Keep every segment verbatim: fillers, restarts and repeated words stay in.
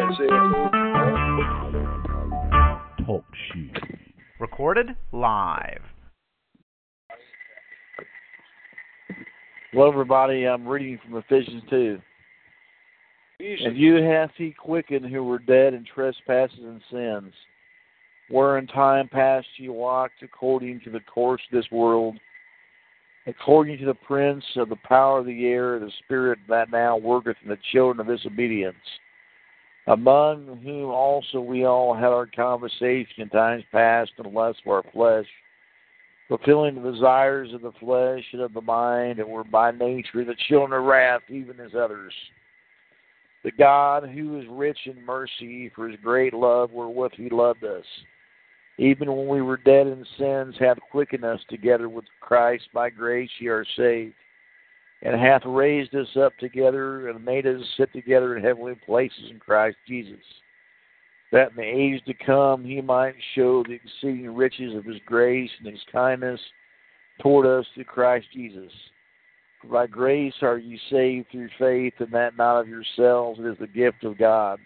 That's it. Talk shoe. Recorded live. Hello, everybody. I'm reading from Ephesians two. Usually. And you hath he quickened who were dead in trespasses and sins, where in time past ye walked according to the course of this world, according to the prince of the power of the air, the spirit that now worketh in the children of disobedience, among whom also we all had our conversation in times past in the lust of our flesh, fulfilling the desires of the flesh and of the mind, and were by nature the children of wrath, even as others. But God, who is rich in mercy, for his great love wherewith he loved us, even when we were dead in sins, hath quickened us together with Christ. By grace ye are saved, and hath raised us up together, and made us sit together in heavenly places in Christ Jesus, that in the age to come he might show the exceeding riches of his grace and his kindness toward us through Christ Jesus. For by grace are ye saved through faith, and that not of yourselves, it is the gift of God,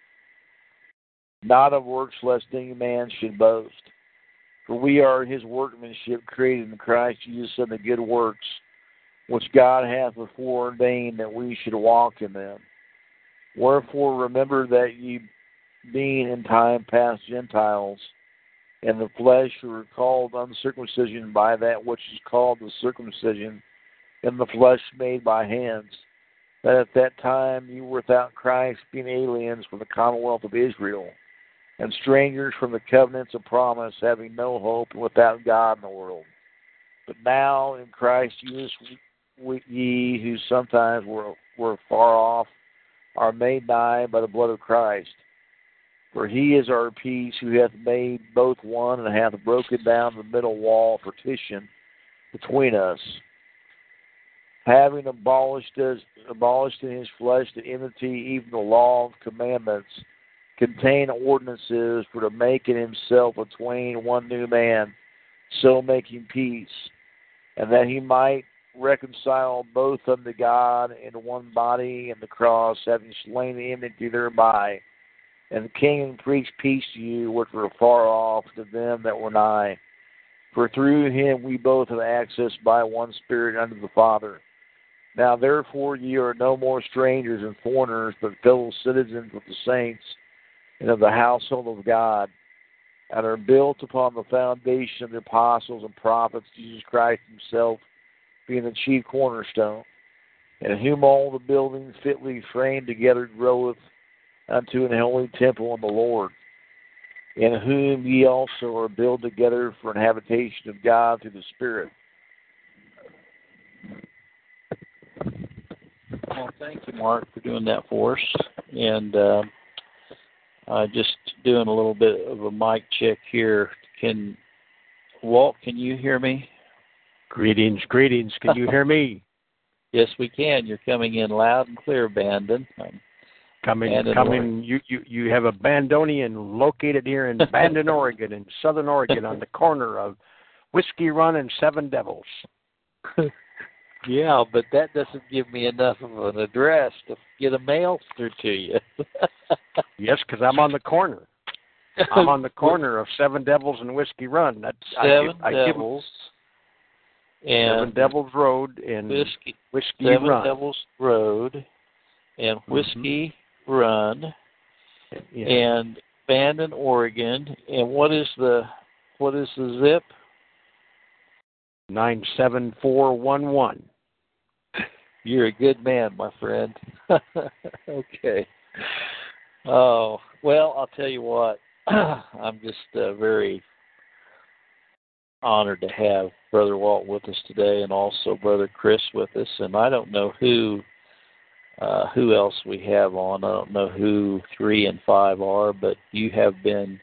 not of works, lest any man should boast. For we are his workmanship, created in Christ Jesus unto good works, which God hath before ordained that we should walk in them. Wherefore remember that ye, being in time past Gentiles, in the flesh who were called uncircumcision by that which is called the circumcision, in the flesh made by hands, that at that time you were without Christ, being aliens from the commonwealth of Israel, and strangers from the covenants of promise, having no hope, and without God in the world. But now in Christ Jesus, we, ye who sometimes were, were far off, are made nigh by the blood of Christ. For he is our peace, who hath made both one, and hath broken down the middle wall, partition between us, having abolished us, abolished in his flesh the enmity, even the law of commandments, contained ordinances, for to make in himself a twain one new man, so making peace, and that he might reconcile both unto God in one body in the cross, having slain the enmity thereby. And the king preached peace to you which were far off, to them that were nigh. For through him we both have access by one Spirit unto the Father. Now therefore ye are no more strangers and foreigners, but fellow citizens with the saints, and of the household of God, and are built upon the foundation of the apostles and prophets, Jesus Christ himself being the chief cornerstone, in whom all the buildings fitly framed together groweth unto an holy temple in the Lord, in whom ye also are built together for an habitation of God through the Spirit. Well, thank you, Mark, for doing that for us. And uh, uh, just doing a little bit of a mic check here. Can Walt, can you hear me? Greetings, greetings. Can you hear me? Yes, we can. You're coming in loud and clear, Bandon. Um, coming, Bandon, coming. You, you, you have a Bandonian located here in Bandon, Oregon, in southern Oregon, on the corner of Whiskey Run and Seven Devils. Yeah, but that doesn't give me enough of an address to get a mail through to you. Yes, because I'm on the corner. I'm on the corner of Seven Devils and Whiskey Run. That's, Seven I, I Devils. Give, and Seven Devils Road and Whiskey, Whiskey Seven Run. Devils Road and Whiskey mm-hmm. Run yeah. and Bandon, Oregon. And what is the what is the zip? Nine seven four one one. You're a good man, my friend. Okay. Oh, well, I'll tell you what. I'm just uh, very honored to have Brother Walt with us today, and also Brother Chris with us. And I don't know who uh, who else we have on. I don't know who three and five are, but you have been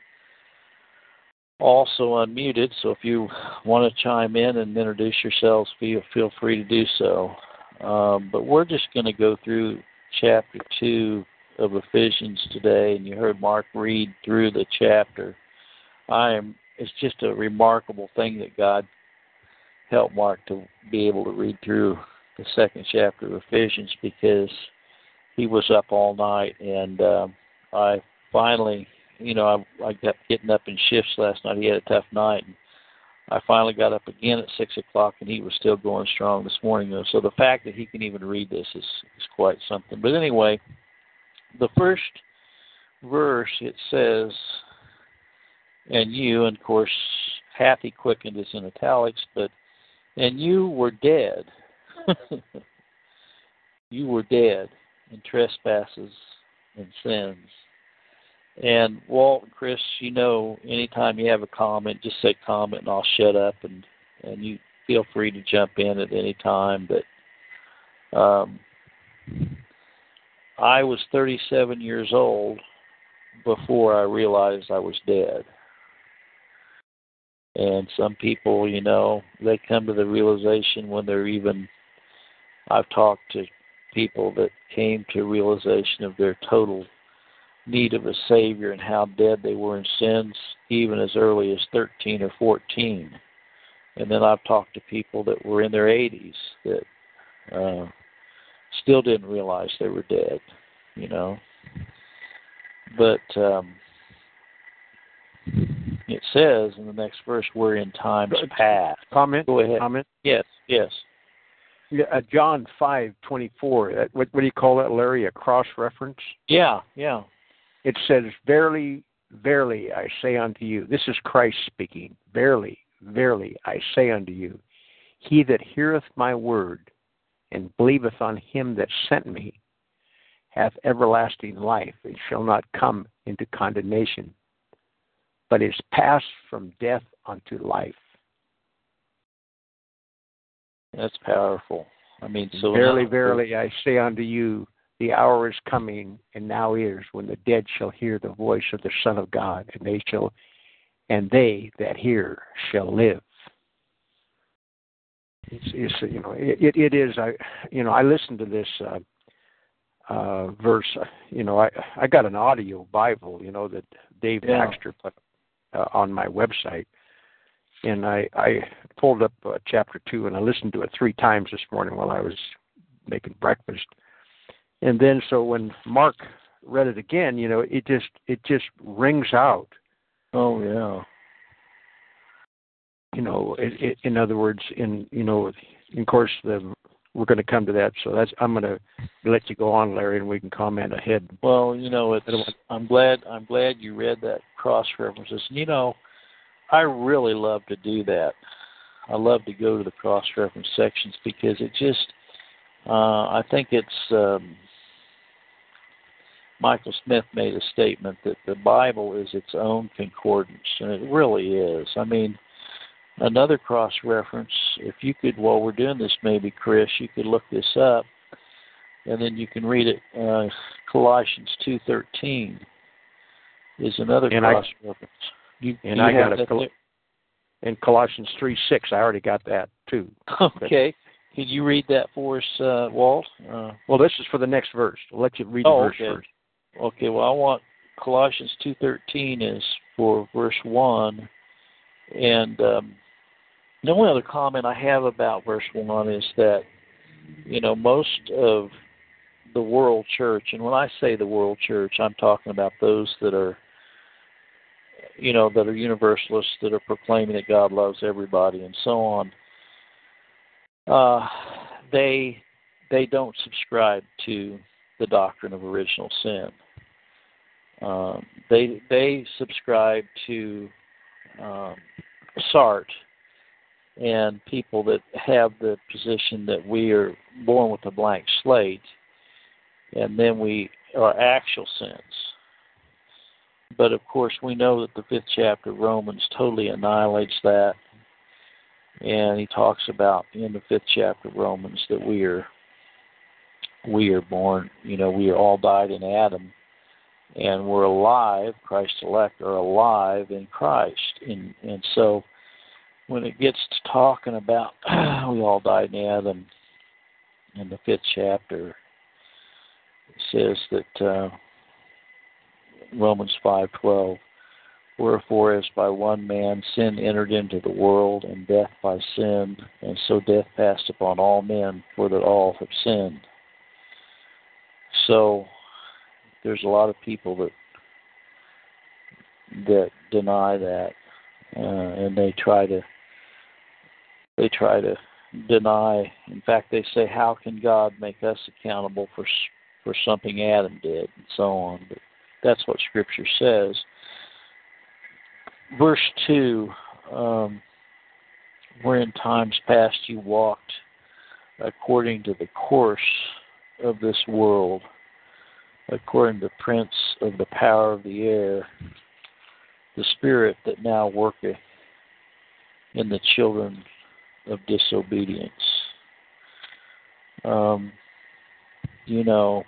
also unmuted. So if you want to chime in and introduce yourselves, feel feel free to do so. Um, but we're just going to go through chapter two of Ephesians today, and you heard Mark read through the chapter. I am. It's just a remarkable thing that God helped Mark to be able to read through the second chapter of Ephesians, because he was up all night and uh, I finally, you know, I, I kept getting up in shifts last night. He had a tough night. And I finally got up again at six o'clock, and he was still going strong this morning. So the fact that he can even read this is, is quite something. But anyway, the first verse, it says, and you, and of course, hath he quickened is in italics, but, and you were dead. You were dead in trespasses and sins. And Walt and Chris, you know, anytime you have a comment, just say comment and I'll shut up, and, and you feel free to jump in at any time. But um, I was thirty-seven years old before I realized I was dead. And some people, you know, they come to the realization when they're even, I've talked to people that came to realization of their total need of a Savior and how dead they were in sins even as early as thirteen or fourteen. And then I've talked to people that were in their eighties that uh, still didn't realize they were dead, you know. But um, it says in the next verse, we're in times past. Comment? Go ahead. Comment? Yes, yes. Yeah, uh, John five twenty-four. Uh, what, what do you call that, Larry? A cross reference? Yeah, yeah. It says, "Verily, verily, I say unto you." This is Christ speaking. "Verily, verily, I say unto you, he that heareth my word and believeth on him that sent me hath everlasting life, and shall not come into condemnation, but is passed from death unto life." That's powerful. I mean, so verily, now, verily, I say unto you, the hour is coming, and now is, when the dead shall hear the voice of the Son of God, and they shall, and they that hear shall live. It's, it's you know, it, it is. I, you know, I listened to this uh, uh, verse. You know, I I got an audio Bible, you know, that Dave Yeah. Baxter put uh, on my website. And I, I pulled up uh, chapter two, and I listened to it three times this morning while I was making breakfast. And then, so when Mark read it again, you know, it just it just rings out. Oh yeah. You know, it, it, in other words, in you know, of course, the, we're going to come to that. So that's I'm going to let you go on, Larry, and we can comment ahead. Well, you know, it's. I'm glad. I'm glad you read that cross references. And you know, I really love to do that. I love to go to the cross-reference sections because it just, uh, I think it's, um, Michael Smith made a statement that the Bible is its own concordance, and it really is. I mean, another cross-reference, if you could, while we're doing this maybe, Chris, you could look this up, and then you can read it. Uh, Colossians two thirteen is another and cross-reference. You, and I got a Col- in Colossians three six. I already got that too. Okay, can you read that for us, uh, Walt? Uh, well, this is for the next verse. I'll let you read the oh, verse okay. first. Okay. Well, I want Colossians two thirteen is for verse one, and um, the only other comment I have about verse one is that you know most of the world church, and when I say the world church, I'm talking about those that are you know, that are universalists, that are proclaiming that God loves everybody and so on, uh, they they don't subscribe to the doctrine of original sin. Um, they they subscribe to um, Sartre and people that have the position that we are born with a blank slate, and then we are actual sins. But, of course, we know that the fifth chapter of Romans totally annihilates that. And he talks about in the fifth chapter of Romans that we are we are born, you know, we are all died in Adam. And we're alive, Christ's elect are alive in Christ. And, and so when it gets to talking about we all died in Adam in the fifth chapter, it says that... Uh, Romans five twelve, wherefore as by one man sin entered into the world, and death by sin, and so death passed upon all men, for that all have sinned. So there's a lot of people that that deny that, uh, and they try to they try to deny. In fact, they say, "How can God make us accountable for for something Adam did?" and so on. But that's what Scripture says. Verse two, um, where in times past you walked according to the course of this world, according to the prince of the power of the air, the spirit that now worketh in the children of disobedience. Um, you know,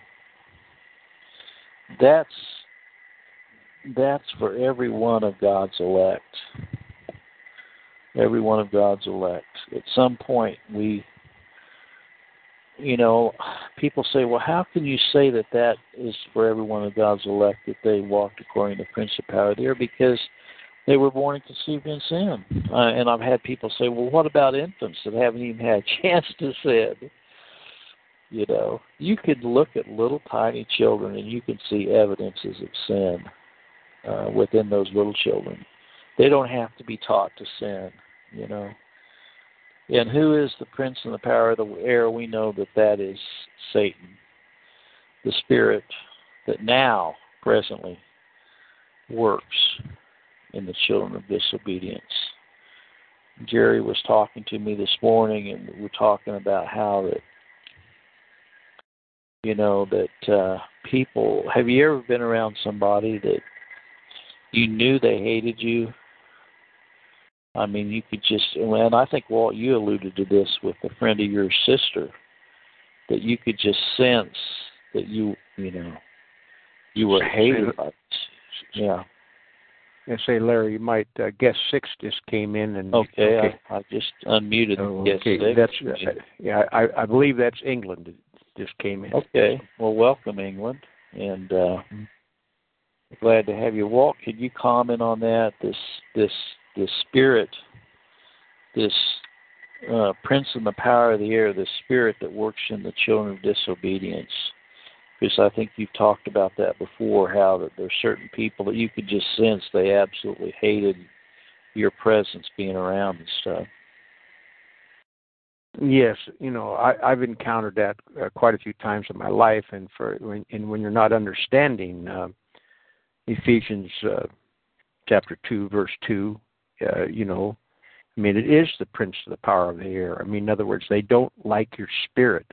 that's that's for every one of God's elect. Every one of God's elect. At some point, we, you know, people say, well, how can you say that that is for every one of God's elect, that they walked according to the Prince of Power there? Because they were born and conceived in sin. Uh, and I've had people say, well, what about infants that haven't even had a chance to sin? You know, you could look at little tiny children and you can see evidences of sin uh, within those little children. They don't have to be taught to sin, you know. And who is the prince and the power of the air? We know that that is Satan, the spirit that now, presently, works in the children of disobedience. Jerry was talking to me this morning, and we were talking about how that, you know, that uh, people, have you ever been around somebody that you knew they hated you? I mean, you could just, and I think, Walt, you alluded to this with a friend of your sister, that you could just sense that you, you know, you were hated by it. Yeah. And say, Larry, you might uh, guess six just came in, and okay, okay. I, I just unmuted. Oh, guess okay, six. that's uh, yeah. I, I believe that's England that just came in. Okay, well, welcome, England, and uh, mm-hmm. glad to have you. Walt, could you comment on that? This this this spirit, this uh, prince and the power of the air, the spirit that works in the children of disobedience. Because I think you've talked about that before, how that there's certain people that you could just sense they absolutely hated your presence being around and stuff. Yes, you know, I, I've encountered that uh, quite a few times in my life, and for when, and when you're not understanding uh, Ephesians uh, chapter two, verse two, uh, you know, I mean, it is the prince of the power of the air. I mean, in other words, they don't like your spirit.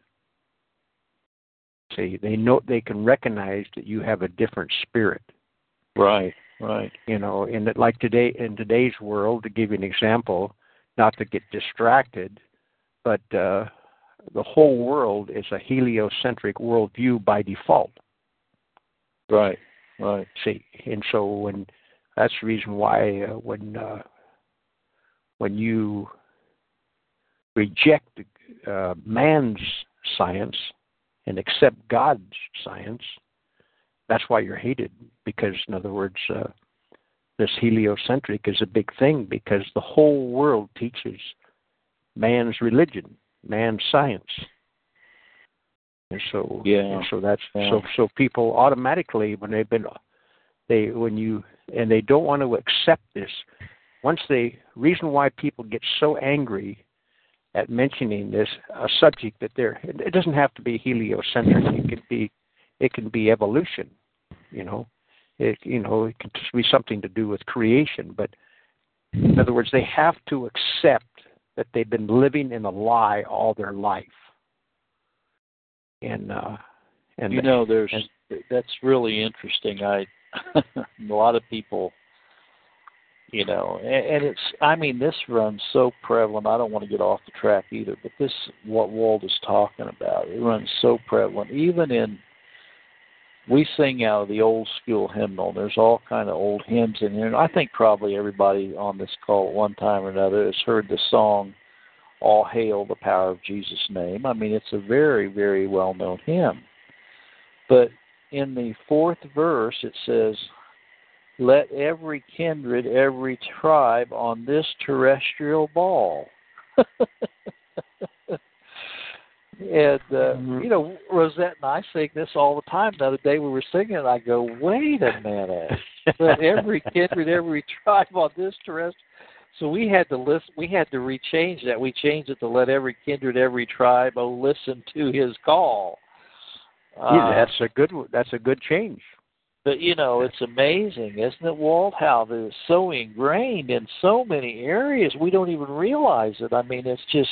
See, they know, they can recognize that you have a different spirit. Right, right. You know, and that, like today, in today's world, to give you an example, not to get distracted, but uh, the whole world is a heliocentric worldview by default. Right, right. See, and so when that's the reason why uh, when uh, when you reject uh, man's science and accept God's science, that's why you're hated. Because, in other words, uh, this heliocentric is a big thing, because the whole world teaches man's religion, man's science, and so yeah, and so that's yeah. so so people automatically, when they've been they when you and they don't want to accept this. Once they reason why people get so angry at mentioning this a subject that they're, it doesn't have to be heliocentric. It can be, it can be evolution. You know, it you know it can just be something to do with creation. But in other words, they have to accept that they've been living in a lie all their life. And uh, and you know, there's and, that's really interesting. I a lot of people. You know, and, and it's, I mean, this runs so prevalent. I don't want to get off the track either, but this, what Walt is talking about, it runs so prevalent. Even in, we sing out of the old school hymnal. There's all kind of old hymns in here. And I think probably everybody on this call at one time or another has heard the song, All Hail the Power of Jesus' Name. I mean, it's a very, very well-known hymn. But in the fourth verse, it says, let every kindred, every tribe on this terrestrial ball. And, uh, Mhm. you know, Rosette and I sing this all the time. The other day we were singing it, and I go, wait a minute. Let every kindred, every tribe on this terrestrial. So we had to listen. We had to rechange that. We changed it to let every kindred, every tribe, oh, listen to his call. Uh, Yeah, that's a good. That's a good change. But, you know, it's amazing, isn't it, Walt, how it's so ingrained in so many areas we don't even realize it. I mean, it's just,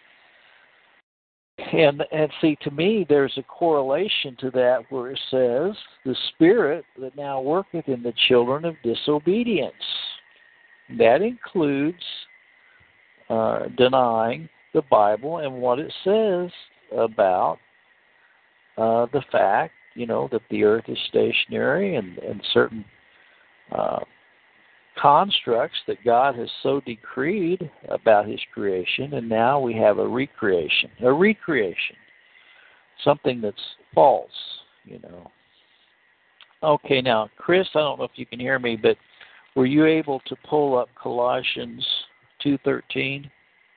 and, and see, to me, there's a correlation to that where it says, the Spirit that now worketh in the children of disobedience. That includes uh, denying the Bible and what it says about uh, the fact, you know, that the earth is stationary and, and certain uh, constructs that God has so decreed about his creation, and now we have a recreation, a recreation, something that's false, you know. Okay, now, Chris, I don't know if you can hear me, but were you able to pull up Colossians two thirteen?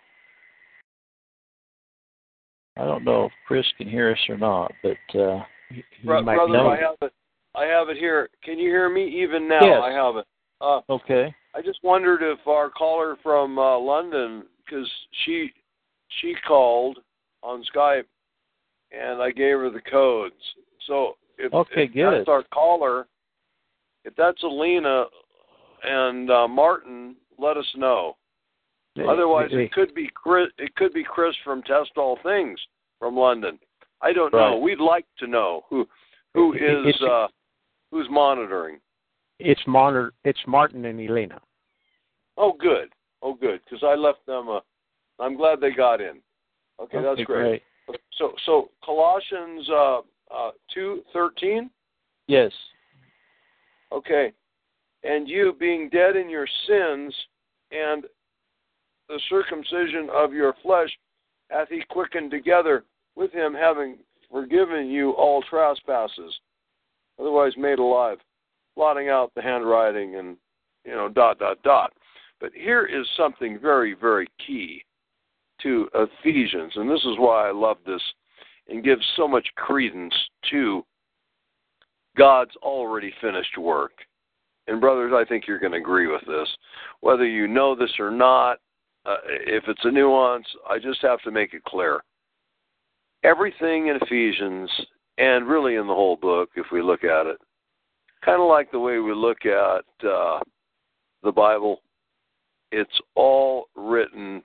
I don't know if Chris can hear us or not, but... Uh, Bro- might brother, know. I have it. I have it here. Can you hear me even now? Yes. I have it. Uh, okay. I just wondered if our caller from uh, London, because she she called on Skype, and I gave her the codes. So if, Okay, if good. that's our caller, if that's Alina and uh, Martin, let us know. Otherwise, it could be Chris. It could be Chris from Test All Things from London. I don't know. Right. We'd like to know who who is It's- uh, who's monitoring. It's monitor. It's Martin and Elena. Oh, good. Oh, good. Because I left them. A, I'm glad they got in. Okay, that's Okay, great. So, so Colossians uh, uh, two thirteen. Yes. Okay, and you being dead in your sins and the circumcision of your flesh hath he quickened together with him, having forgiven you all trespasses, otherwise made alive, blotting out the handwriting and, you know, dot, dot, dot. But here is something very, very key to Ephesians, and this is why I love this and give so much credence to God's already finished work. And brothers, I think you're going to agree with this. Whether you know this or not, uh, if it's a nuance, I just have to make it clear. Everything in Ephesians, and really in the whole book, if we look at it, kind of like the way we look at uh, the Bible, it's all written.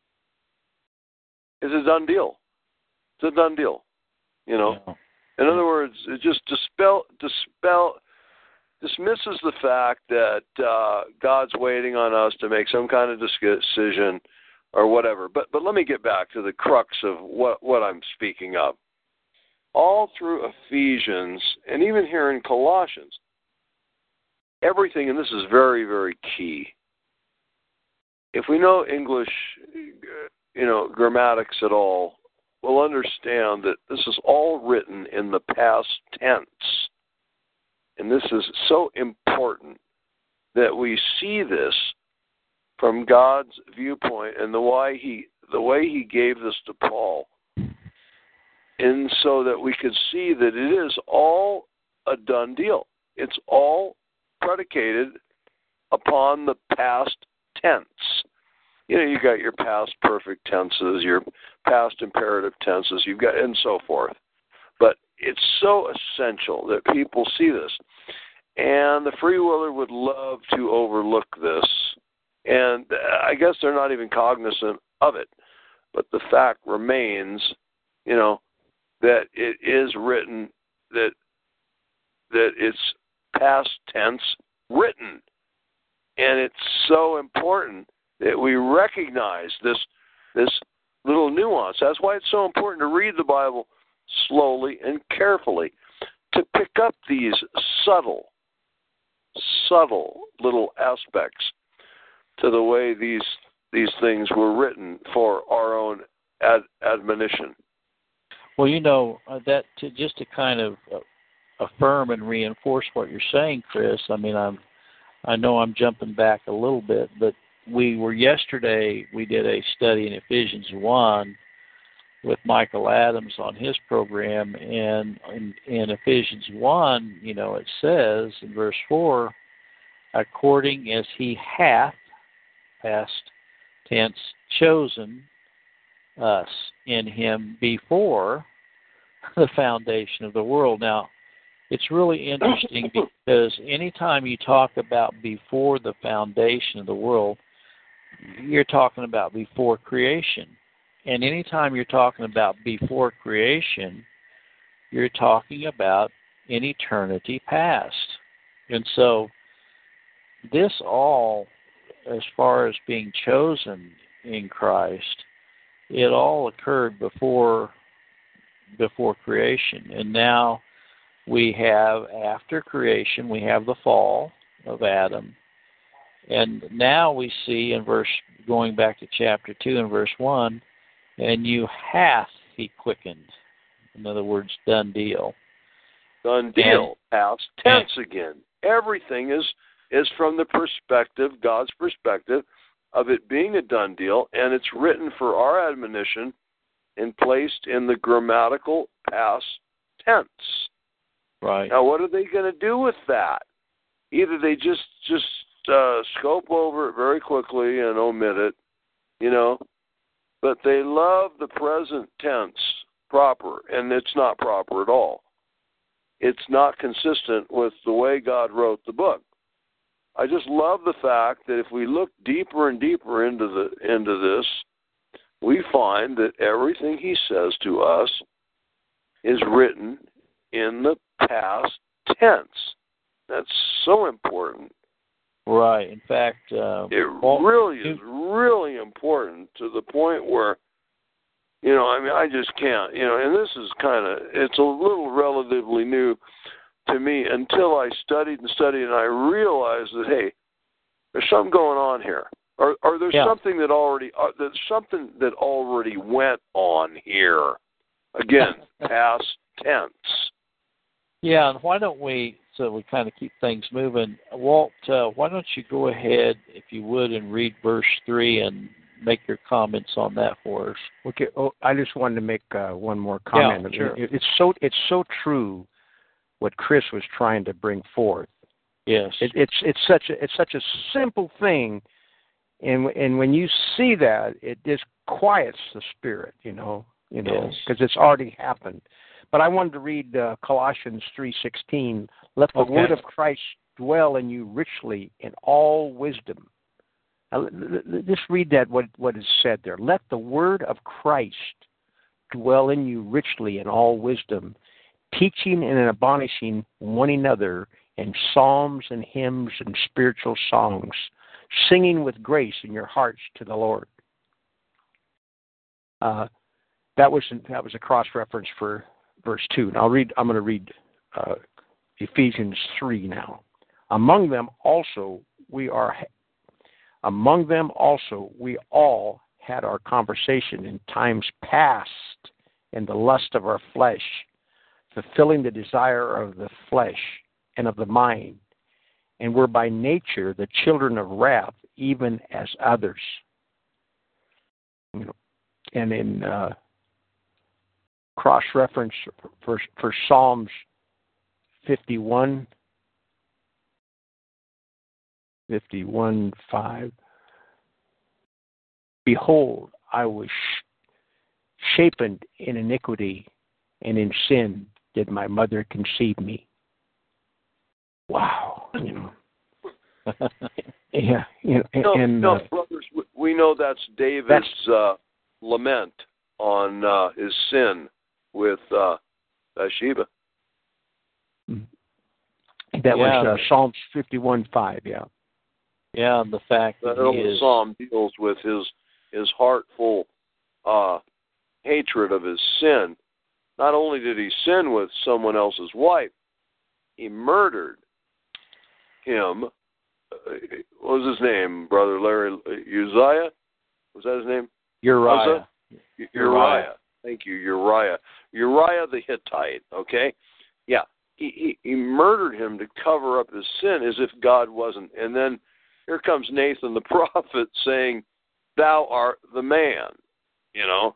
It's a done deal. It's a done deal. You know. Yeah. In other words, it just dispel, dispel, dismisses the fact that uh, God's waiting on us to make some kind of decision or whatever. But but let me get back to the crux of what, what I'm speaking of. All through Ephesians, and even here in Colossians, everything, and this is very, very key. If we know English, you know, grammatics at all, we'll understand that this is all written in the past tense. And this is so important that we see this from God's viewpoint and the why he the way he gave this to Paul. And so that we could see that it is all a done deal. It's all predicated upon the past tense. You know, you got your past perfect tenses, your past imperative tenses, you've got, and so forth. But it's so essential that people see this. And the free willer would love to overlook this. And I guess they're not even cognizant of it. But the fact remains, you know, that it is written, that that it's past tense written. And it's so important that we recognize this this little nuance. That's why it's so important to read the Bible slowly and carefully, to pick up these subtle, subtle little aspects to the way these these things were written for our own ad, admonition. Well, you know, uh, that to, just to kind of uh, affirm and reinforce what you're saying, Chris, I mean, I'm, I know I'm jumping back a little bit, but we were yesterday, we did a study in Ephesians one with Michael Adams on his program, and in, in Ephesians one, you know, it says in verse four, according as he hath, past tense, chosen us in him before the foundation of the world. Now, it's really interesting because anytime you talk about before the foundation of the world, you're talking about before creation. And anytime you're talking about before creation, you're talking about in eternity past. And so this all, as far as being chosen in Christ, it all occurred before before creation. And now we have, after creation, we have the fall of Adam. And now we see in verse, going back to chapter two and verse one, and you hath he quickened. In other words, done deal. Done deal. And, past tense and, again. Everything is is from the perspective, God's perspective, of it being a done deal, and it's written for our admonition and placed in the grammatical past tense. Right. Now, what are they going to do with that? Either they just just uh, scope over it very quickly and omit it, you know, but they love the present tense proper, and it's not proper at all. It's not consistent with the way God wrote the book. I just love the fact that if we look deeper and deeper into the into this, we find that everything he says to us is written in the past tense. That's so important. Right. In fact, uh, it really is really important to the point where, you know, I mean, I just can't, you know, and this is kind of, it's a little relatively new to me until I studied and studied and I realized that, hey, there's something going on here. Or, or there's yeah. something that already, uh, there's something that already went on here. Again, past tense. Yeah, and why don't we, so we kind of keep things moving, Walt, uh, why don't you go ahead, if you would, and read verse three and make your comments on that for us. Okay. Oh, I just wanted to make uh, one more comment. Yeah, sure. It, it's so it's so true what Chris was trying to bring forth. Yes. It, it's it's such a it's such a simple thing, and and when you see that, it just quiets the spirit, you know, you know, because yes. it's already happened. But I wanted to read uh, Colossians three sixteen. Let the okay. word of Christ dwell in you richly in all wisdom. Now, just read that, what, what is said there. Let the word of Christ dwell in you richly in all wisdom, teaching and admonishing one another in psalms and hymns and spiritual songs, singing with grace in your hearts to the Lord. Uh, that was that was a cross reference for verse two. And I'll read. I'm going to read uh, Ephesians three now. Among them also we are. Among them also we all had our conversation in times past in the lust of our flesh, fulfilling the desire of the flesh and of the mind, and were by nature the children of wrath, even as others. You know, and in uh, cross-reference for, for Psalms fifty-one, fifty-one, five. Behold, I was sh- shapen in iniquity, and in sin did my mother conceive me. Wow, you know. yeah, you know, no, and no, uh, brothers, we know that's David's that's, uh, lament on uh, his sin with uh, Bathsheba. That yeah. was uh, Psalms fifty-one, five. Yeah. Yeah, and the fact that, that he whole is psalm deals with his his heartful uh, hatred of his sin. Not only did he sin with someone else's wife, he murdered him. Uh, what was his name, Brother Larry? Uzziah? Was that his name? Uriah. Uriah. Uriah. Thank you, Uriah. Uriah the Hittite, okay? Yeah, he, he, he murdered him to cover up his sin as if God wasn't. And then here comes Nathan the prophet saying, thou art the man, you know?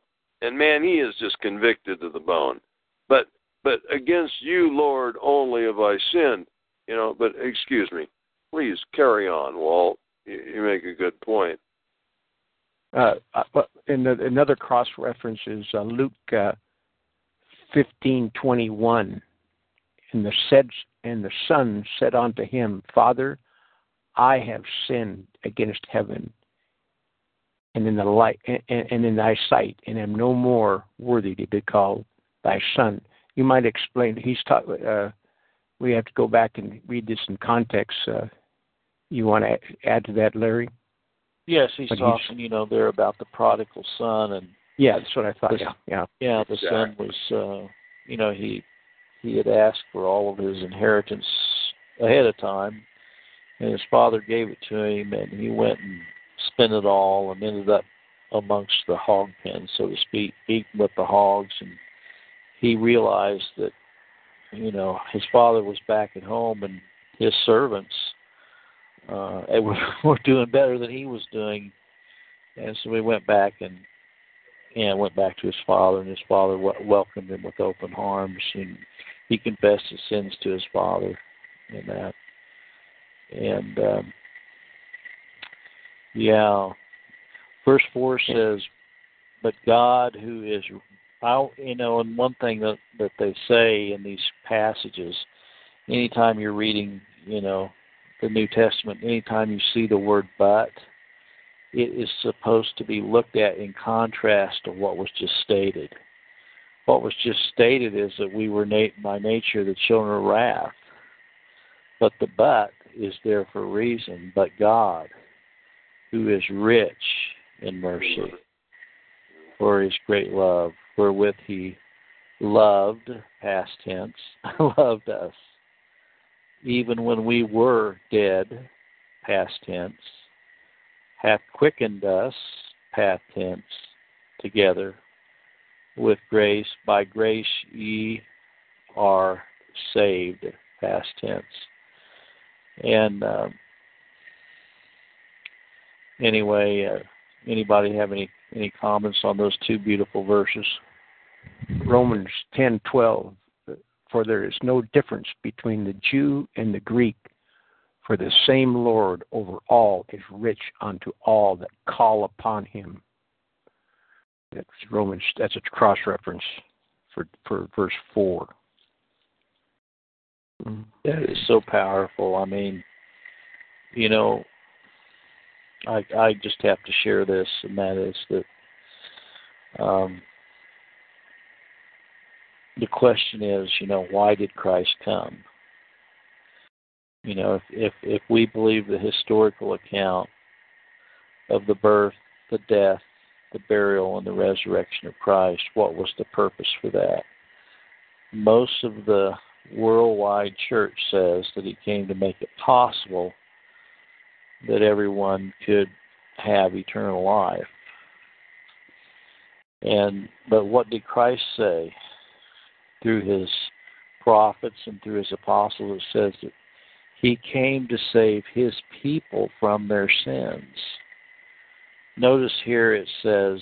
and man, he is just convicted to the bone. But but against you, Lord, only have I sinned. You know, but excuse me. Please carry on, Walt. You, you make a good point. Uh, and the, another cross reference is uh, Luke uh, fifteen twenty one, and the said and the son said unto him, Father, I have sinned against heaven, and in the light and, and in thy sight, and am no more worthy to be called thy son. You might explain. He's taught. Uh, we have to go back and read this in context. Uh, you want to add to that, Larry? Yes, he's but talking, he's, you know, there about the prodigal son, and yeah, that's what I thought. The, yeah, yeah, yeah. The exactly. son was, uh, you know, he he had asked for all of his inheritance ahead of time, and his father gave it to him, and he went and spent it all, and ended up amongst the hog pens, so to speak, eating with the hogs, and he realized that, you know, his father was back at home, and his servants uh, were, were doing better than he was doing, and so he went back and and went back to his father, and his father w- welcomed him with open arms, and he confessed his sins to his father, and that, and um, yeah, verse four says, "But God, who is," I, you know, and one thing that that they say in these passages, anytime you're reading, you know, the New Testament, anytime you see the word "but," it is supposed to be looked at in contrast to what was just stated. What was just stated is that we were na- by nature the children of wrath. But the "but" is there for a reason. But God, who is rich in mercy, for his great love, wherewith he loved, past tense, loved us, even when we were dead, past tense, hath quickened us, past tense, together with grace. By grace ye are saved, past tense. And um, anyway, uh, anybody have any, any comments on those two beautiful verses? Romans ten twelve. For there is no difference between the Jew and the Greek, for the same Lord over all is rich unto all that call upon him. That's Romans. That's a cross reference for for verse four. That is so powerful. I mean, you know, I I just have to share this, and that is that um, the question is, you know, why did Christ come? You know, if, if if we believe the historical account of the birth, the death, the burial, and the resurrection of Christ, what was the purpose for that? Most of the worldwide church says that he came to make it possible that everyone could have eternal life. And but what did Christ say through his prophets and through his apostles? It says that he came to save his people from their sins. Notice here it says,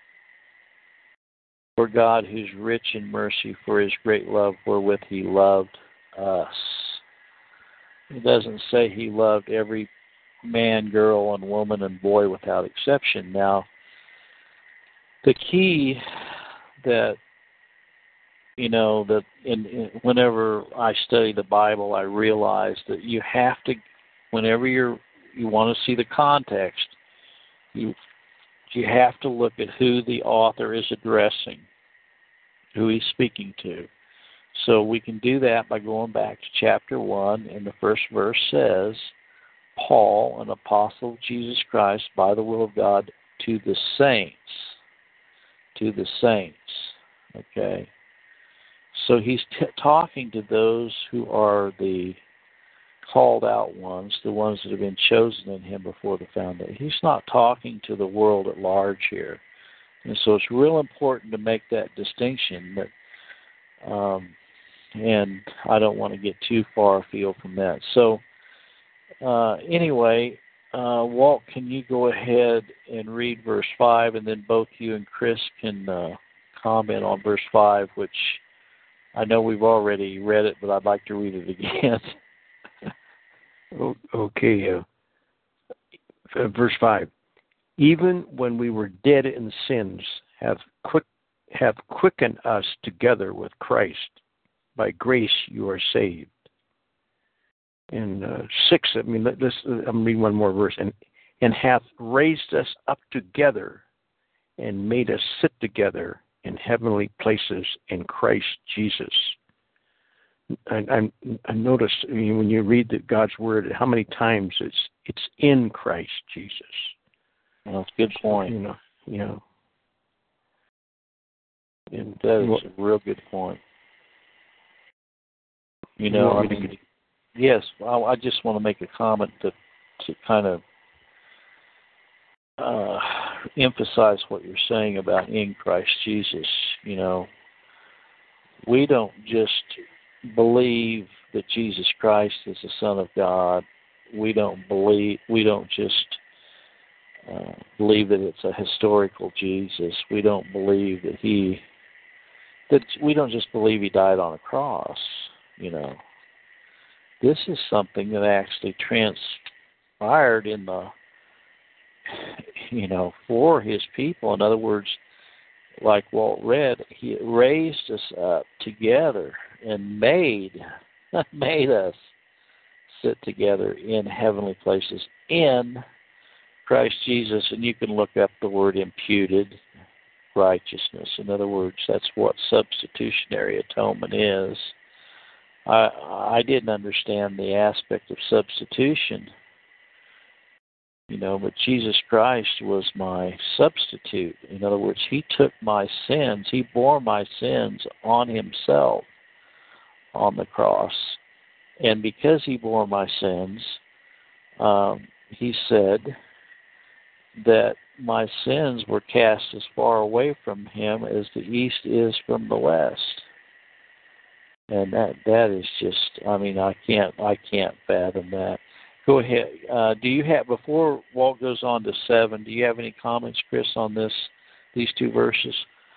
for God who's rich in mercy, for his great love wherewith he loved us. It doesn't say he loved every man, girl, and woman and boy without exception. Now, the key that, you know, that in, in, whenever I study the Bible, I realize that you have to, whenever you're you want to see the context, you you have to look at who the author is addressing, who he's speaking to. So we can do that by going back to chapter one, and the first verse says, Paul, an apostle of Jesus Christ, by the will of God, to the saints. To the saints. Okay? So he's t- talking to those who are the called out ones, the ones that have been chosen in him before the foundation. He's not talking to the world at large here. And so it's real important to make that distinction. That, um, and I don't want to get too far afield from that. So uh, anyway, uh, Walt, can you go ahead and read verse five, and then both you and Chris can uh, comment on verse five, which I know we've already read it, but I'd like to read it again. Okay, uh, verse five. Even when we were dead in sins, have quick have quickened us together with Christ. By grace you are saved. And uh, six, I mean, let, let's, I'm reading one more verse. And, and hath raised us up together and made us sit together in heavenly places in Christ Jesus. I, I, I noticed, I mean, when you read the, God's Word, how many times it's it's in Christ Jesus. Well, that's a good point. You know, you know. And that is a real good point. You know, I mean, yes, I, I just want to make a comment to to kind of uh, emphasize what you're saying about in Christ Jesus. You know, we don't just believe that Jesus Christ is the Son of God. We don't believe. We don't just uh, believe that it's a historical Jesus. We don't believe that he. That we don't just believe he died on a cross. You know, this is something that actually transpired in the, you know, for his people. In other words, like Walt read, he raised us up together and made, made us sit together in heavenly places in Christ Jesus. And you can look up the word imputed righteousness. In other words, that's what substitutionary atonement is. I I didn't understand the aspect of substitution, you know, but Jesus Christ was my substitute. In other words, he took my sins, he bore my sins on himself on the cross. And because he bore my sins, um, he said that my sins were cast as far away from him as the east is from the west. And that that is just, I mean, I can't I can't fathom that. Go ahead. Uh, do you have, before Walt goes on to seven, do you have any comments, Chris, on this, these two verses?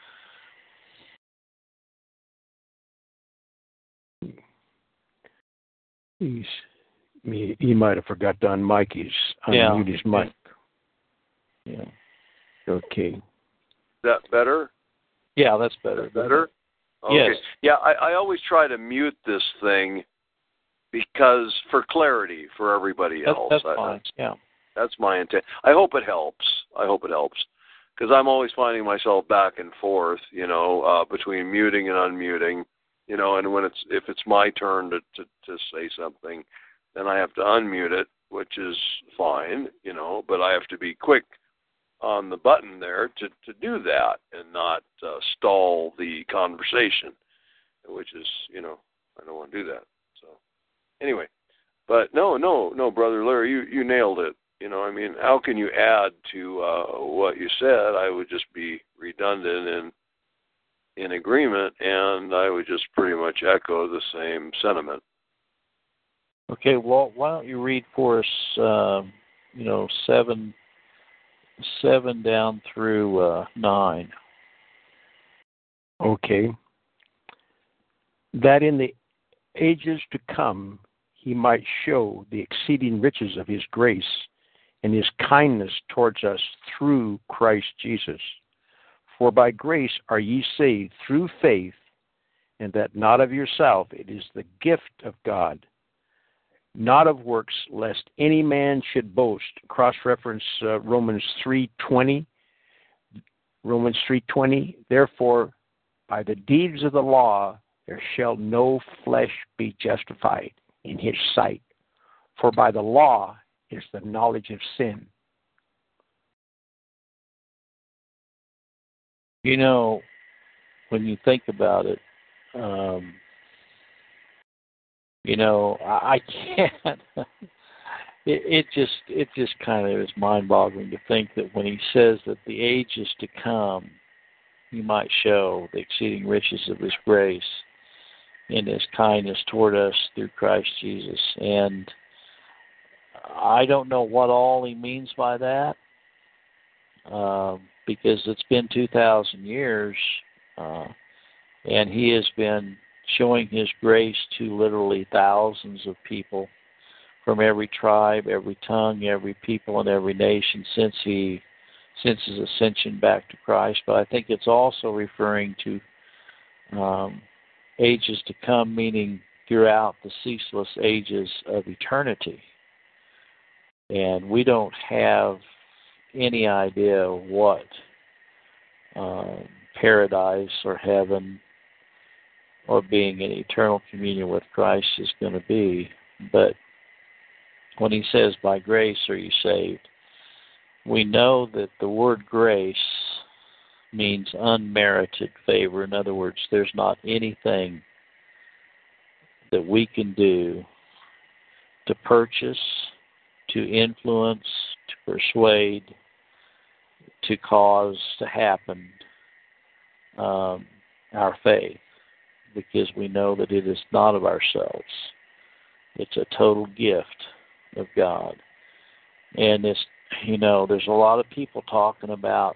He's, he, he might have forgot to unmic his, unmute yeah. his mic. Yeah. Okay. Is that better? Yeah, that's better. Is that better? Okay. Yes. Yeah, I, I always try to mute this thing because for clarity for everybody else. That's, that's I, fine. Yeah. That's my intent. I hope it helps. I hope it helps because I'm always finding myself back and forth, you know, uh, between muting and unmuting, you know, and when it's if it's my turn to, to, to say something, then I have to unmute it, which is fine, you know, but I have to be quick on the button there to, to do that and not uh, stall the conversation, which is, you know, I don't want to do that. So anyway, but no, no, no, Brother Larry, you, you nailed it. You know, I mean, how can you add to uh, what you said? I would just be redundant and in agreement, and I would just pretty much echo the same sentiment. Okay, well, why don't you read for us, uh, you know, seven, seven down through uh, nine. Okay. That in the ages to come he might show the exceeding riches of his grace and his kindness towards us through Christ Jesus. For by grace are ye saved through faith, and that not of yourself, it is the gift of God, not of works, lest any man should boast. Cross-reference uh, Romans three twenty. Romans three twenty. Therefore, by the deeds of the law, there shall no flesh be justified in his sight. For by the law is the knowledge of sin. You know, when you think about it, um, you know, I, I can't. it, it just, it just kind of is mind-boggling to think that when he says that the ages to come, he might show the exceeding riches of his grace and his kindness toward us through Christ Jesus. And I don't know what all he means by that, um, because it's been two thousand years Uh, and he has been showing his grace to literally thousands of people from every tribe, every tongue, every people, and every nation since he since his ascension back to Christ. But I think it's also referring to um, ages to come, meaning throughout the ceaseless ages of eternity. And we don't have any idea what um, paradise or heaven or being in eternal communion with Christ is going to be. But when he says, by grace are you saved, we know that the word grace means unmerited favor. In other words, there's not anything that we can do to purchase, to influence, to persuade, to cause to happen um, our faith, because we know that it is not of ourselves. It's a total gift of God. And it's, you know, there's a lot of people talking about,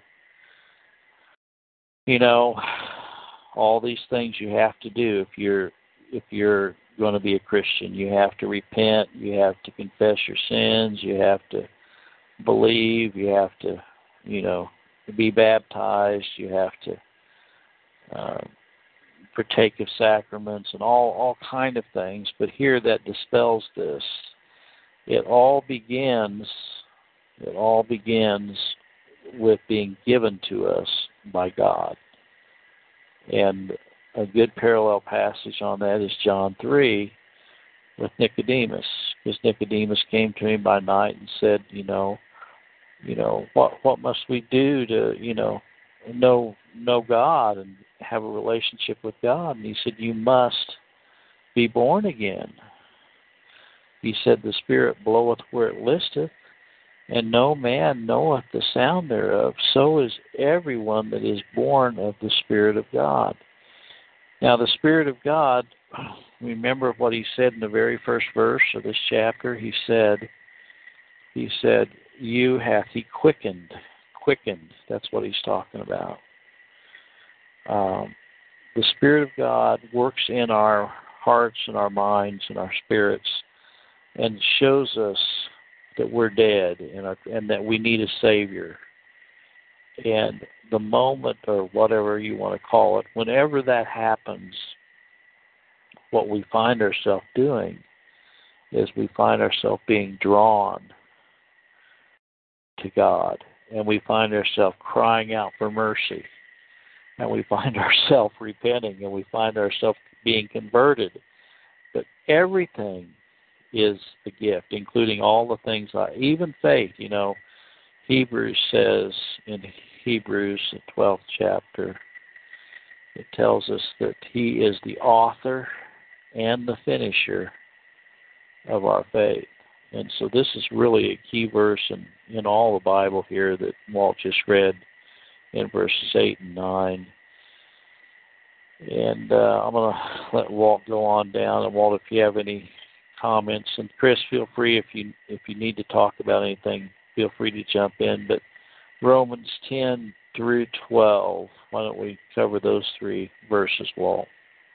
you know, all these things you have to do if you're if you're going to be a Christian. You have to repent, you have to confess your sins, you have to believe, you have to, you know, be baptized, you have to uh, partake of sacraments and all, all kind of things. But here that dispels this. It all begins, it all begins with being given to us by God. And a good parallel passage on that is John three with Nicodemus, because Nicodemus came to him by night and said, you know, you know, what what must we do to, you know, know know God and have a relationship with God? And he said, you must be born again. He said, the Spirit bloweth where it listeth, and no man knoweth the sound thereof. So is everyone that is born of the Spirit of God. Now, the Spirit of God, remember what he said in the very first verse of this chapter? He said, he said, you hath he quickened. Quickened, that's what he's talking about. Um, the Spirit of God works in our hearts and our minds and our spirits and shows us that we're dead and, our, and that we need a Savior. And the moment, or whatever you want to call it, whenever that happens, what we find ourselves doing is we find ourselves being drawn to God, and we find ourselves crying out for mercy, and we find ourselves repenting, and we find ourselves being converted. But everything is a gift, including all the things, like even faith. You know, Hebrews says in Hebrews, the twelfth chapter, it tells us that he is the author and the finisher of our faith. And so this is really a key verse in, in all the Bible here that Walt just read in verses eight and nine. And uh, I'm going to let Walt go on down. And Walt, if you have any comments, and Chris, feel free if you if you need to talk about anything, feel free to jump in. But Romans ten through twelve, why don't we cover those three verses, Walt?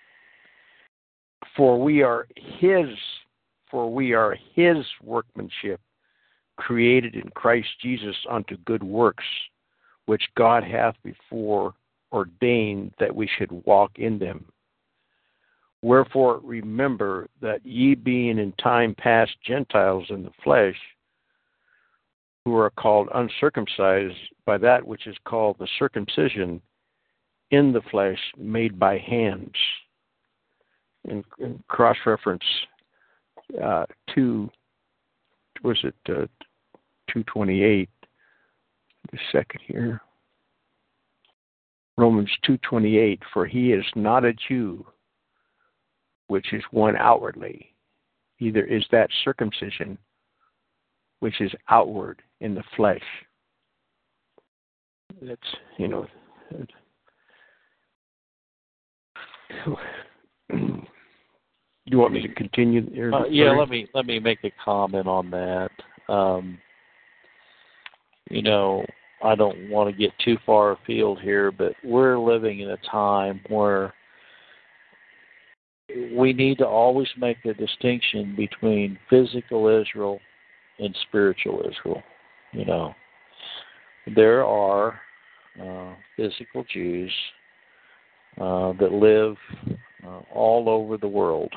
For we are his, for we are his workmanship, created in Christ Jesus unto good works, which God hath before ordained that we should walk in them. Wherefore remember that ye being in time past Gentiles in the flesh, who are called uncircumcised by that which is called the circumcision in the flesh made by hands. In, in cross-reference uh, two, was it uh, two twenty-eight? A second here. Romans two twenty-eight, for he is not a Jew, which is one outwardly, either is that circumcision, which is outward in the flesh. That's, you know, you want me to continue? Uh, yeah, let me let me make a comment on that. Um, you know, I don't want to get too far afield here, but we're living in a time where we need to always make a distinction between physical Israel and spiritual Israel. You know, there are uh, physical Jews uh, that live uh, all over the world,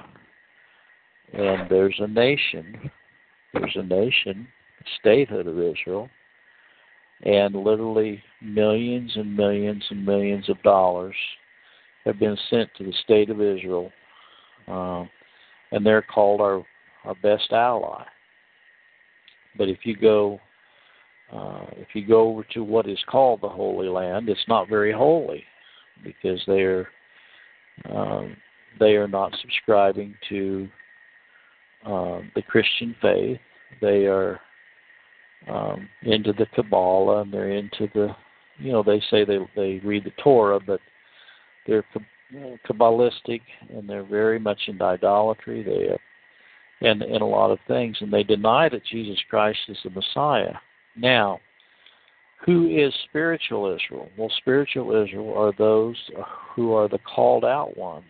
and there's a nation, there's a nation, statehood of Israel, and literally millions and millions and millions of dollars have been sent to the state of Israel, uh, and they're called our, our best ally. But if you go uh, if you go over to what is called the Holy Land, it's not very holy, because they're um, they are not subscribing to uh, the Christian faith. They are um, into the Kabbalah, and they're into the, you know, they say they they read the Torah, but they're Kabbalistic, and they're very much into idolatry. They uh, and and a lot of things, and they deny that Jesus Christ is the Messiah. Now, who is spiritual Israel? Well, spiritual Israel are those who are the called out ones,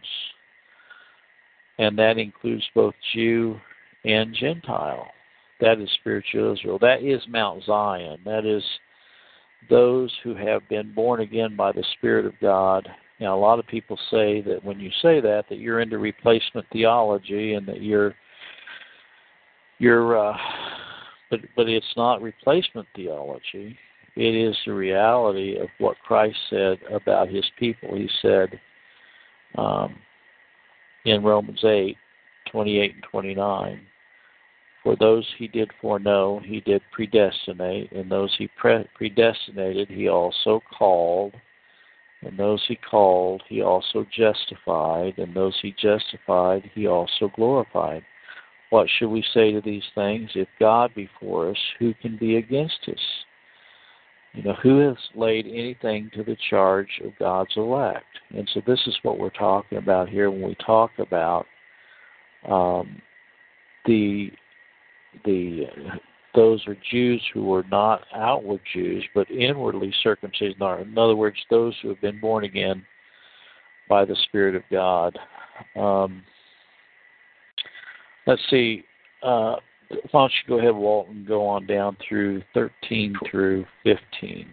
and that includes both Jew and Gentile. That is spiritual Israel. That is Mount Zion. That is those who have been born again by the Spirit of God. Now, a lot of people say that when you say that, that you're into replacement theology, and that you're you're, uh, but but it's not replacement theology. It is the reality of what Christ said about His people. He said um, in Romans eight, twenty-eight and twenty-nine, for those He did foreknow, He did predestinate, and those He pre- predestinated, He also called, and those He called, He also justified, and those He justified, He also glorified. What should we say to these things? If God be for us, who can be against us? You know, who has laid anything to the charge of God's elect? And so this is what we're talking about here when we talk about um, the the those are Jews who are not outward Jews, but inwardly circumcised. In other words, those who have been born again by the Spirit of God. Um, let's see. Uh, why don't you go ahead, Walt, and go on down through thirteen through fifteen.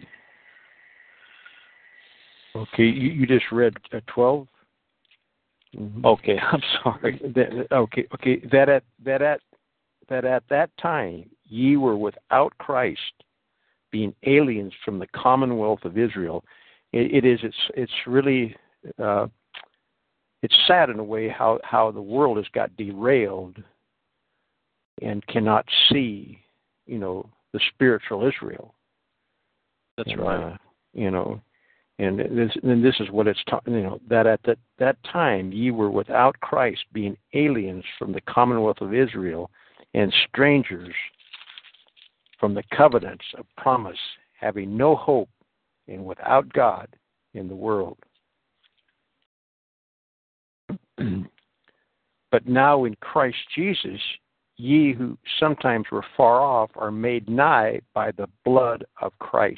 Okay, you, you just read uh, twelve. Mm-hmm. Okay, I'm sorry. That, okay, okay. That at that at that at that time ye were without Christ, being aliens from the commonwealth of Israel. It, it is. It's. It's really. Uh, it's sad in a way how how the world has got derailed and cannot see, you know, the spiritual Israel. That's and, right. Uh, you know, and this, and this is what it's ta- you know, that at that, that time ye were without Christ, being aliens from the commonwealth of Israel, and strangers from the covenants of promise, having no hope, and without God in the world. But now in Christ Jesus, ye who sometimes were far off are made nigh by the blood of Christ.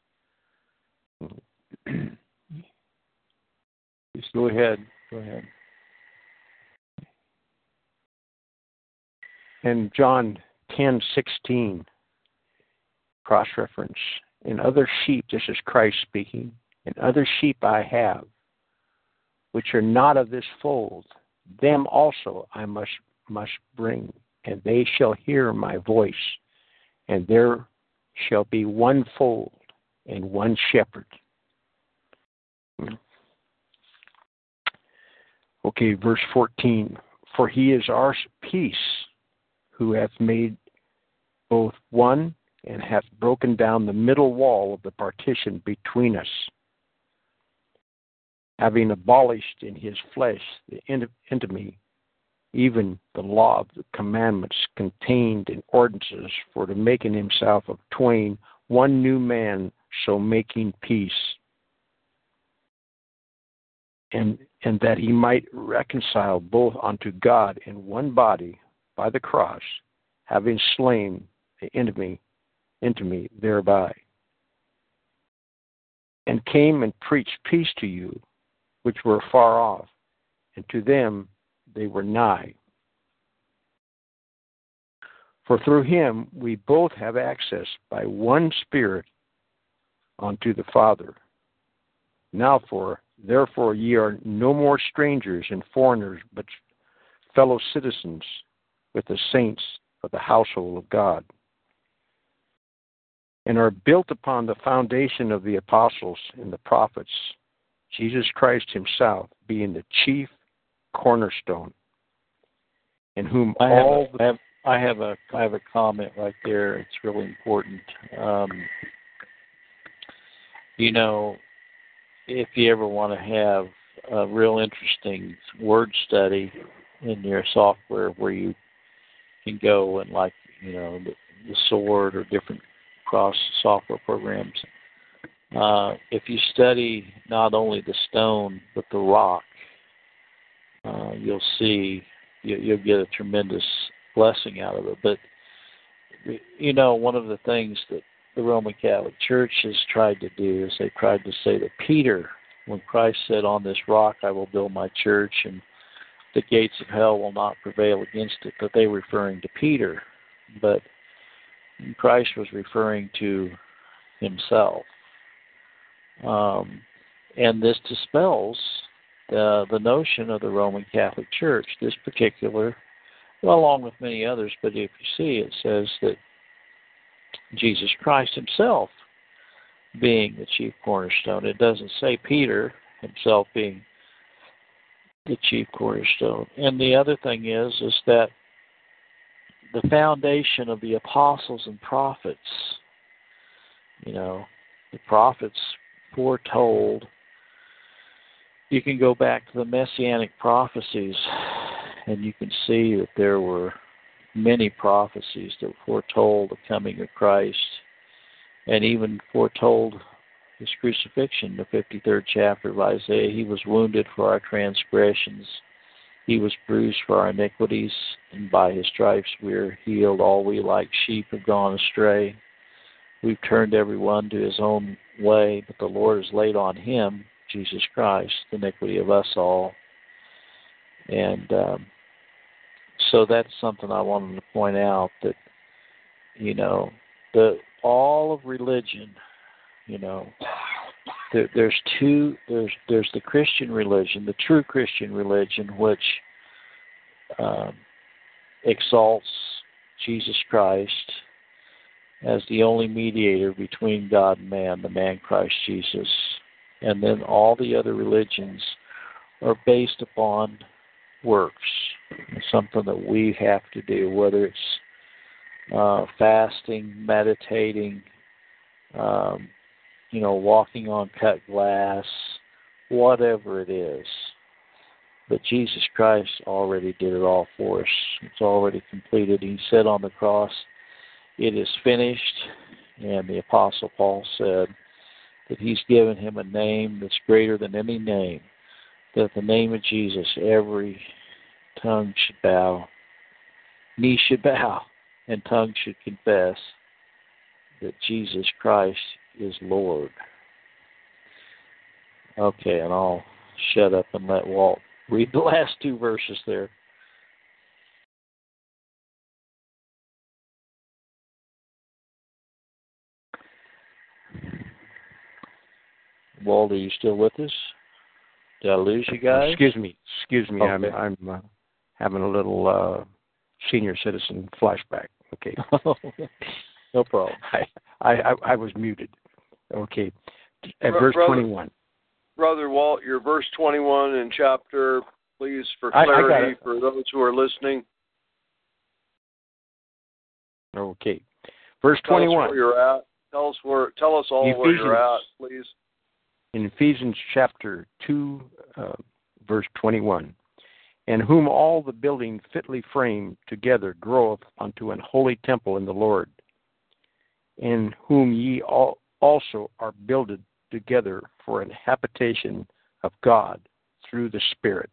Just go ahead. Go ahead. And John ten sixteen, cross reference. And other sheep, this is Christ speaking, and other sheep I have, which are not of this fold, them also I must must bring, and they shall hear my voice, and there shall be one fold and one shepherd. Okay, verse fourteen. For he is our peace, who hath made both one, and hath broken down the middle wall of the partition between us, having abolished in his flesh the enmity, even the law of the commandments contained in ordinances, for to make in himself of twain one new man, so making peace, and and that he might reconcile both unto God in one body by the cross, having slain the enemy, enemy thereby. and came and preached peace to you, which were far off, and to them they were nigh. For through him we both have access by one Spirit unto the Father. Now for, therefore ye are no more strangers and foreigners, but fellow citizens with the saints of the household of God, and are built upon the foundation of the apostles and the prophets, Jesus Christ himself being the chief cornerstone, in whom I have, all a, the... I have I have a I have a comment right there. It's really important. Um, you know, if you ever want to have a real interesting word study in your software, where you can go and, like, you know, the, the Sword or different cross software programs. Uh, if you study not only the stone but the rock, uh, you'll see you, you'll get a tremendous blessing out of it. But, you know, one of the things that the Roman Catholic Church has tried to do is they tried to say that Peter, when Christ said, "On this rock I will build my church, and the gates of hell will not prevail against it," that they were referring to Peter. But Christ was referring to himself. Um, and this dispels the, the notion of the Roman Catholic Church. This particular, well, along with many others, but if you see, it says that Jesus Christ himself being the chief cornerstone. It doesn't say Peter himself being the chief cornerstone. And the other thing is, is that the foundation of the apostles and prophets, you know, the prophets foretold. You can go back to the Messianic prophecies, and you can see that there were many prophecies that foretold the coming of Christ, and even foretold his crucifixion. The fifty-third chapter of Isaiah: he was wounded for our transgressions, he was bruised for our iniquities, and by his stripes we are healed. All we like sheep have gone astray. We've turned every one to his own way, but the Lord has laid on him, Jesus Christ, the iniquity of us all. And um, so that's something I wanted to point out, that, you know, the all of religion, you know, there, there's two, there's there's the Christian religion, the true Christian religion, which um, exalts Jesus Christ as the only mediator between God and man, the man Christ Jesus. And then all the other religions are based upon works, something that we have to do, whether it's uh, fasting, meditating, um, you know, walking on cut glass, whatever it is. But Jesus Christ already did it all for us. It's already completed. He said on the cross, "It is finished." And the Apostle Paul said that he's given him a name that's greater than any name, that at the name of Jesus every tongue should bow, knee should bow, and tongue should confess that Jesus Christ is Lord. Okay, and I'll shut up and let Walt read the last two verses there. Walt, are you still with us? Did I lose you guys? Excuse me. Excuse me. Okay. I'm I'm uh, having a little uh, senior citizen flashback. Okay. No problem. I, I I was muted. Okay. At Bro- verse brother, twenty-one. Brother Walt, your verse twenty-one in chapter, please, for I- I got clarity it. for those who are listening. Okay. Verse Tell us twenty-one. where you're at. Tell us where. Tell us all where you're at, Ephesians. please. In Ephesians chapter two, uh, verse twenty-one, "And whom all the building fitly framed together groweth unto an holy temple in the Lord, in whom ye all also are builded together for an habitation of God through the Spirit."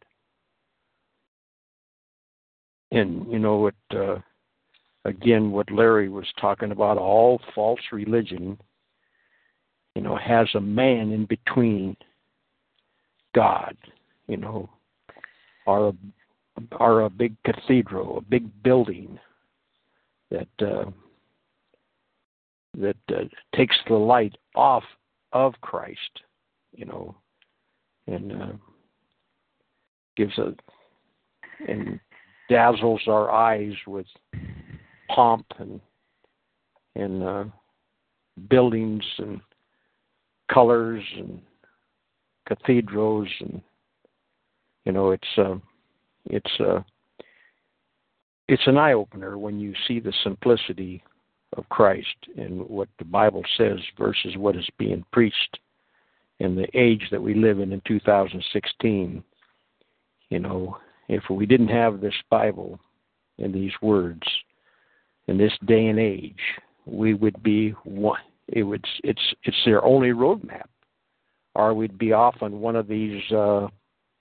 And you know what? Uh, again, what Larry was talking about, all false religion you know, has a man in between God, you know, or a, or a big cathedral, a big building that uh, that uh, takes the light off of Christ, you know, and uh, gives a and dazzles our eyes with pomp and and uh, buildings and colors and cathedrals, and you know, it's uh, it's uh, it's an eye opener when you see the simplicity of Christ and what the Bible says versus what is being preached in the age that we live in in two thousand sixteen. You know, if we didn't have this Bible and these words in this day and age, we would be one. It would it's it's their only roadmap, or we'd be off on one of these uh,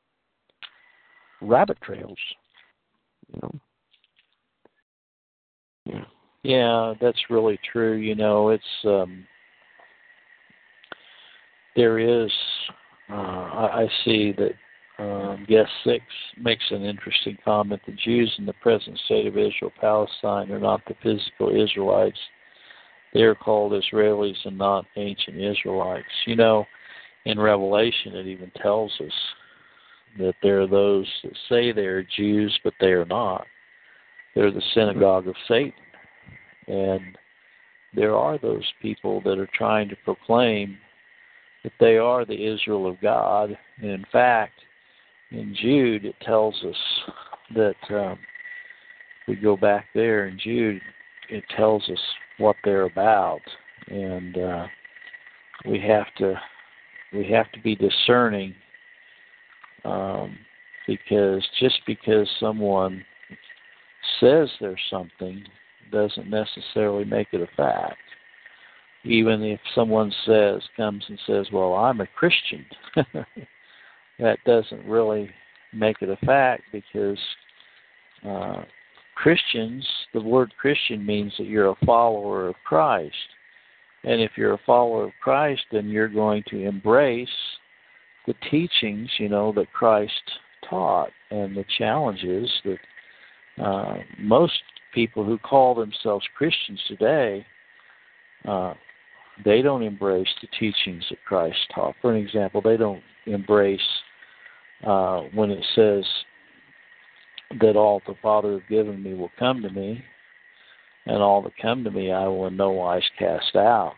rabbit trails. You know. Yeah. Yeah, that's really true. You know, it's um, there is. Uh, I, I see that. Um, guest six makes an interesting comment. The Jews in the present state of Israel, Palestine, are not the physical Israelites. They are called Israelis and not ancient Israelites. You know, in Revelation, it even tells us that there are those that say they are Jews, but they are not. They're the synagogue of Satan. And there are those people that are trying to proclaim that they are the Israel of God. And in fact, in Jude, it tells us that, um, we go back there in Jude, it tells us what they're about. And uh, we have to we have to be discerning, um, because just because someone says there's something doesn't necessarily make it a fact. Even if someone says, comes and says, well, I'm a Christian, that doesn't really make it a fact, because uh, Christians, the word Christian means that you're a follower of Christ. And if you're a follower of Christ, then you're going to embrace the teachings, you know, that Christ taught, and the challenges that uh, most people who call themselves Christians today, uh, they don't embrace the teachings that Christ taught. For an example, they don't embrace uh, when it says that all the Father has given me will come to me, and all that come to me I will in no wise cast out.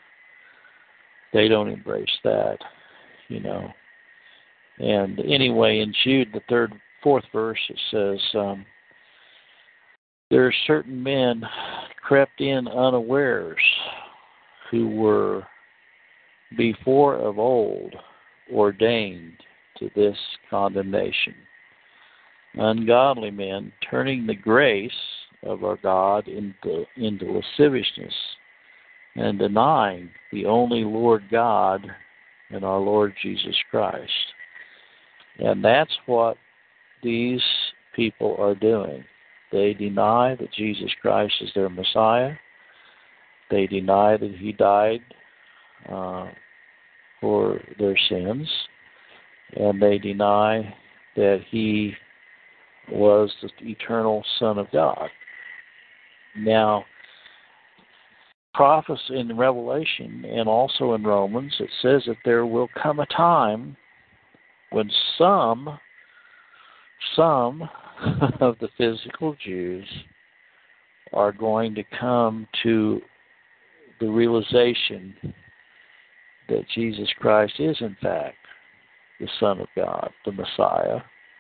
They don't embrace that, you know. And anyway, in Jude, the third, fourth verse, it says, um, there are certain men crept in unawares, who were before of old ordained to this condemnation. Ungodly men, turning the grace of our God into, into lasciviousness, and denying the only Lord God and our Lord Jesus Christ. And that's what these people are doing. They deny that Jesus Christ is their Messiah. They deny that He died uh, for their sins. And they deny that He was the eternal Son of God. Now, prophecy in Revelation and also in Romans, it says that there will come a time when some, some of the physical Jews are going to come to the realization that Jesus Christ is in fact the Son of God, the Messiah.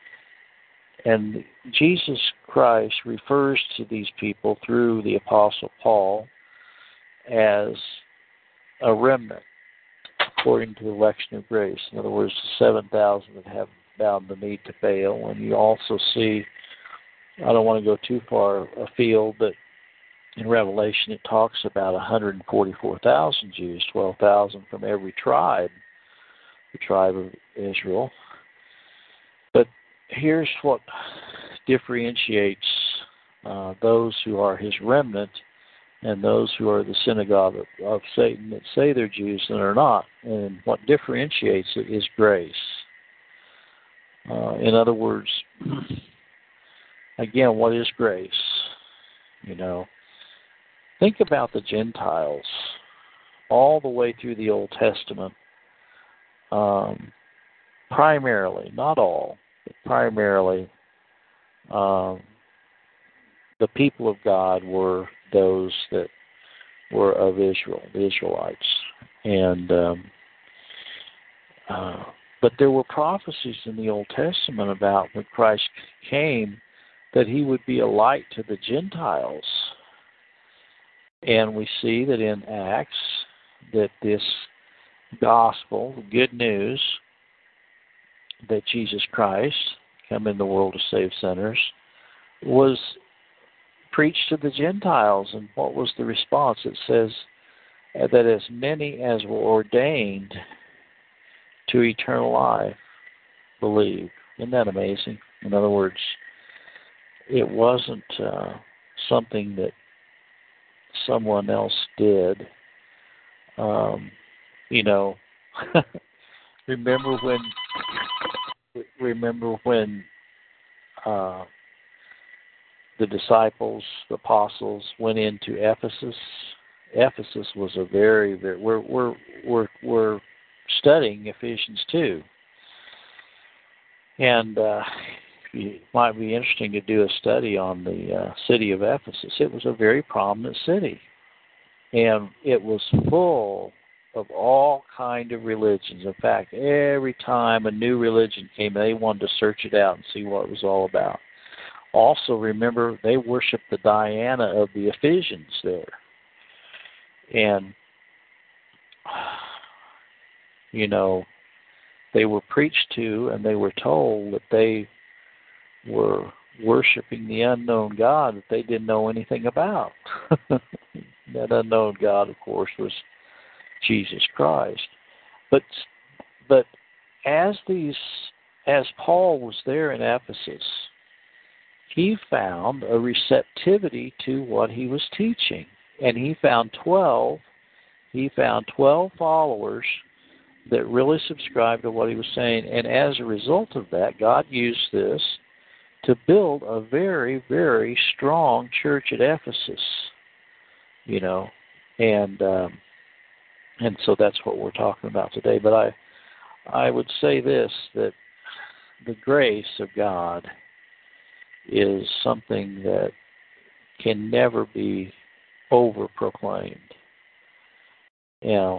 And Jesus Christ refers to these people through the Apostle Paul as a remnant, according to the election of grace. In other words, the seven thousand that have bound the knee to Baal. And you also see, I don't want to go too far afield, but in Revelation it talks about one hundred forty-four thousand Jews, twelve thousand from every tribe, the tribe of Israel. But here's what differentiates uh, those who are His remnant and those who are the synagogue of, of Satan that say they're Jews and are not. And what differentiates it is grace. Uh, in other words, again, what is grace? You know, think about the Gentiles all the way through the Old Testament. Um, primarily, not all, but primarily, um, the people of God were those that were of Israel, the Israelites. And um, uh, but there were prophecies in the Old Testament about when Christ came that he would be a light to the Gentiles. And we see that in Acts that this gospel, the good news that Jesus Christ come in the world to save sinners, was preached to the Gentiles. And what was the response? It says that as many as were ordained to eternal life believed. Isn't that amazing? In other words, it wasn't uh, something that someone else did. Um, you know, remember when remember when uh, the disciples, the apostles, went into Ephesus. Ephesus was a very, very we're we're we're we're studying Ephesians two, and uh, it might be interesting to do a study on the uh, city of Ephesus. It was a very prominent city, and it was full of all kind of religions. In fact, every time a new religion came, they wanted to search it out and see what it was all about. Also, remember, they worshiped the Diana of the Ephesians there. And, you know, they were preached to and they were told that they were worshiping the unknown God that they didn't know anything about. That unknown God, of course, was Jesus Christ. But but as these as Paul was there in Ephesus, he found a receptivity to what he was teaching. And he found twelve he found twelve followers that really subscribed to what he was saying. And as a result of that, God used this to build a very, very strong church at Ephesus. You know, and um, and so that's what we're talking about today. But I I would say this, that the grace of God is something that can never be over proclaimed. You know,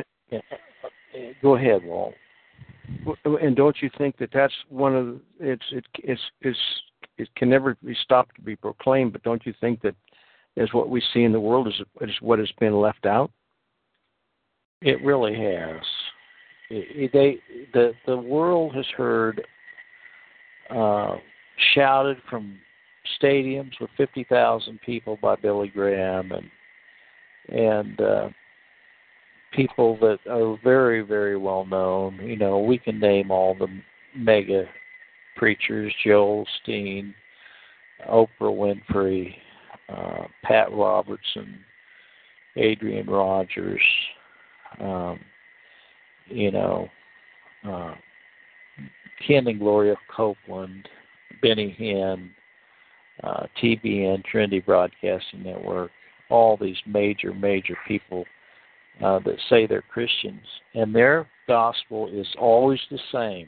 go ahead, Walt. And don't you think that that's one of the, it's it it's it's it can never be stopped to be proclaimed? But don't you think that is what we see in the world is is what has been left out? It really has. It, they the the world has heard uh, shouted from stadiums with fifty thousand people by Billy Graham and and uh, people that are very, very well known. You know, we can name all the mega preachers: Joel Osteen, Oprah Winfrey, uh, Pat Robertson, Adrian Rogers. Um, you know, uh, Ken and Gloria Copeland, Benny Hinn, uh, T B N, Trinity Broadcasting Network, all these major, major people uh, that say they're Christians, and their gospel is always the same.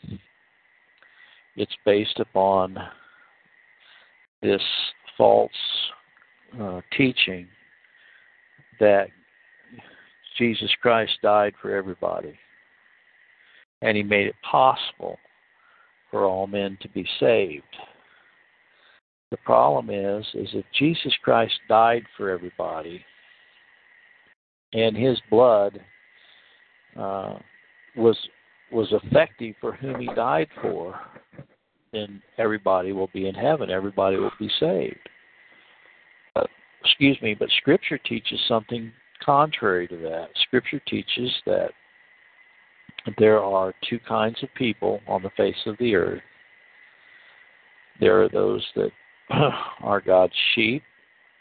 It's based upon this false uh, teaching that Jesus Christ died for everybody, and he made it possible for all men to be saved. The problem is, is if Jesus Christ died for everybody, and his blood uh, was was effective for whom he died for, then everybody will be in heaven. Everybody will be saved. Uh, excuse me, but Scripture teaches something contrary to that. Scripture teaches that there are two kinds of people on the face of the earth. There are those that are God's sheep,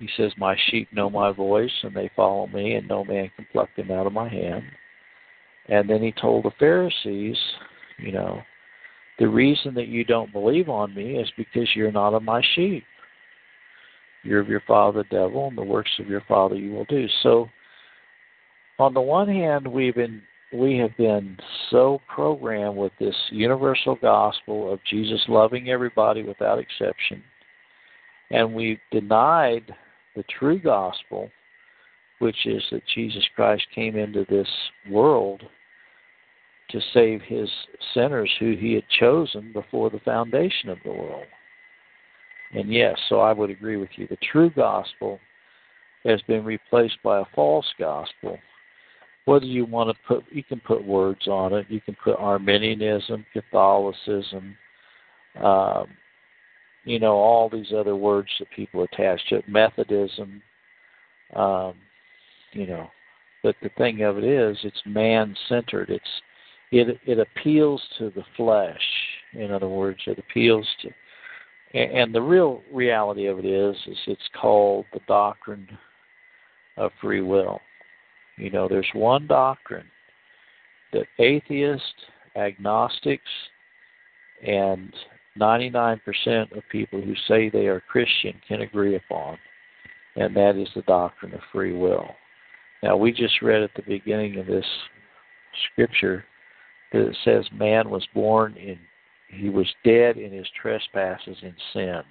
He says, my sheep know my voice, and they follow me, and no man can pluck them out of my hand. And then he told the Pharisees, you know, the reason that you don't believe on me is because you're not of my sheep. You're of your father the devil, and the works of your father you will do. So, on the one hand, we've been we have been so programmed with this universal gospel of Jesus loving everybody without exception, and we've denied the true gospel, which is that Jesus Christ came into this world to save his sinners who he had chosen before the foundation of the world. And yes, so I would agree with you. The true gospel has been replaced by a false gospel. Whether you want to put, you can put words on it. You can put Arminianism, Catholicism, um, you know, all these other words that people attach to it, Methodism, um, you know. But the thing of it is, it's man-centered. It's it it appeals to the flesh. In other words, it appeals to, and, and the real reality of it is, is it's called the doctrine of free will. You know, there's one doctrine that atheists, agnostics, and ninety-nine percent of people who say they are Christian can agree upon, and that is the doctrine of free will. Now, we just read at the beginning of this scripture that it says man was born in, he was dead in his trespasses and sin.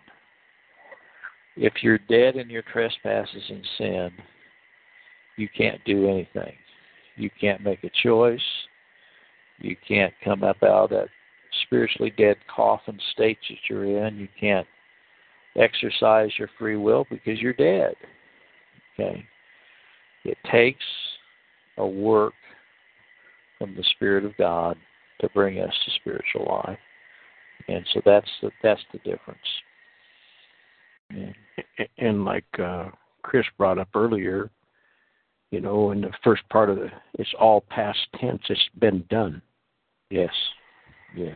If you're dead in your trespasses and sin, you can't do anything. You can't make a choice. You can't come up out of that spiritually dead coffin state that you're in. You can't exercise your free will because you're dead. Okay? It takes a work from the Spirit of God to bring us to spiritual life. And so that's the, that's the difference. Yeah. And like uh, Chris brought up earlier, you know, in the first part of the, it's all past tense. It's been done. Yes. Yes.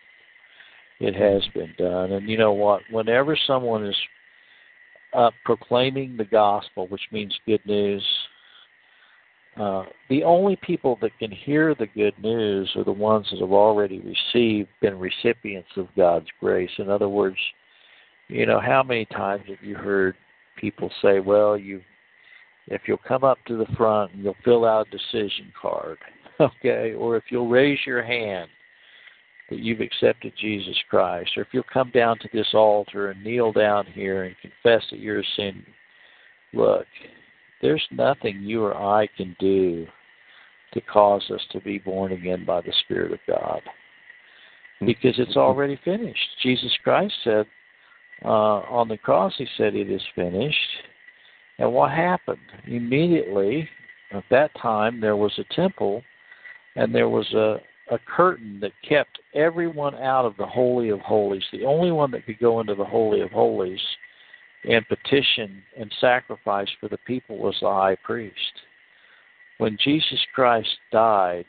It has been done. And you know what? Whenever someone is uh, proclaiming the gospel, which means good news, uh, the only people that can hear the good news are the ones that have already received, been recipients of God's grace. In other words, you know, how many times have you heard people say, well, you, if you'll come up to the front and you'll fill out a decision card, okay, or if you'll raise your hand that you've accepted Jesus Christ, or if you'll come down to this altar and kneel down here and confess that you're a sin, look, there's nothing you or I can do to cause us to be born again by the Spirit of God, because it's already finished. Jesus Christ said uh, on the cross, he said, it is finished. And what happened? Immediately, at that time, there was a temple, and there was a, a curtain that kept everyone out of the Holy of Holies. The only one that could go into the Holy of Holies and petition and sacrifice for the people was the high priest. When Jesus Christ died,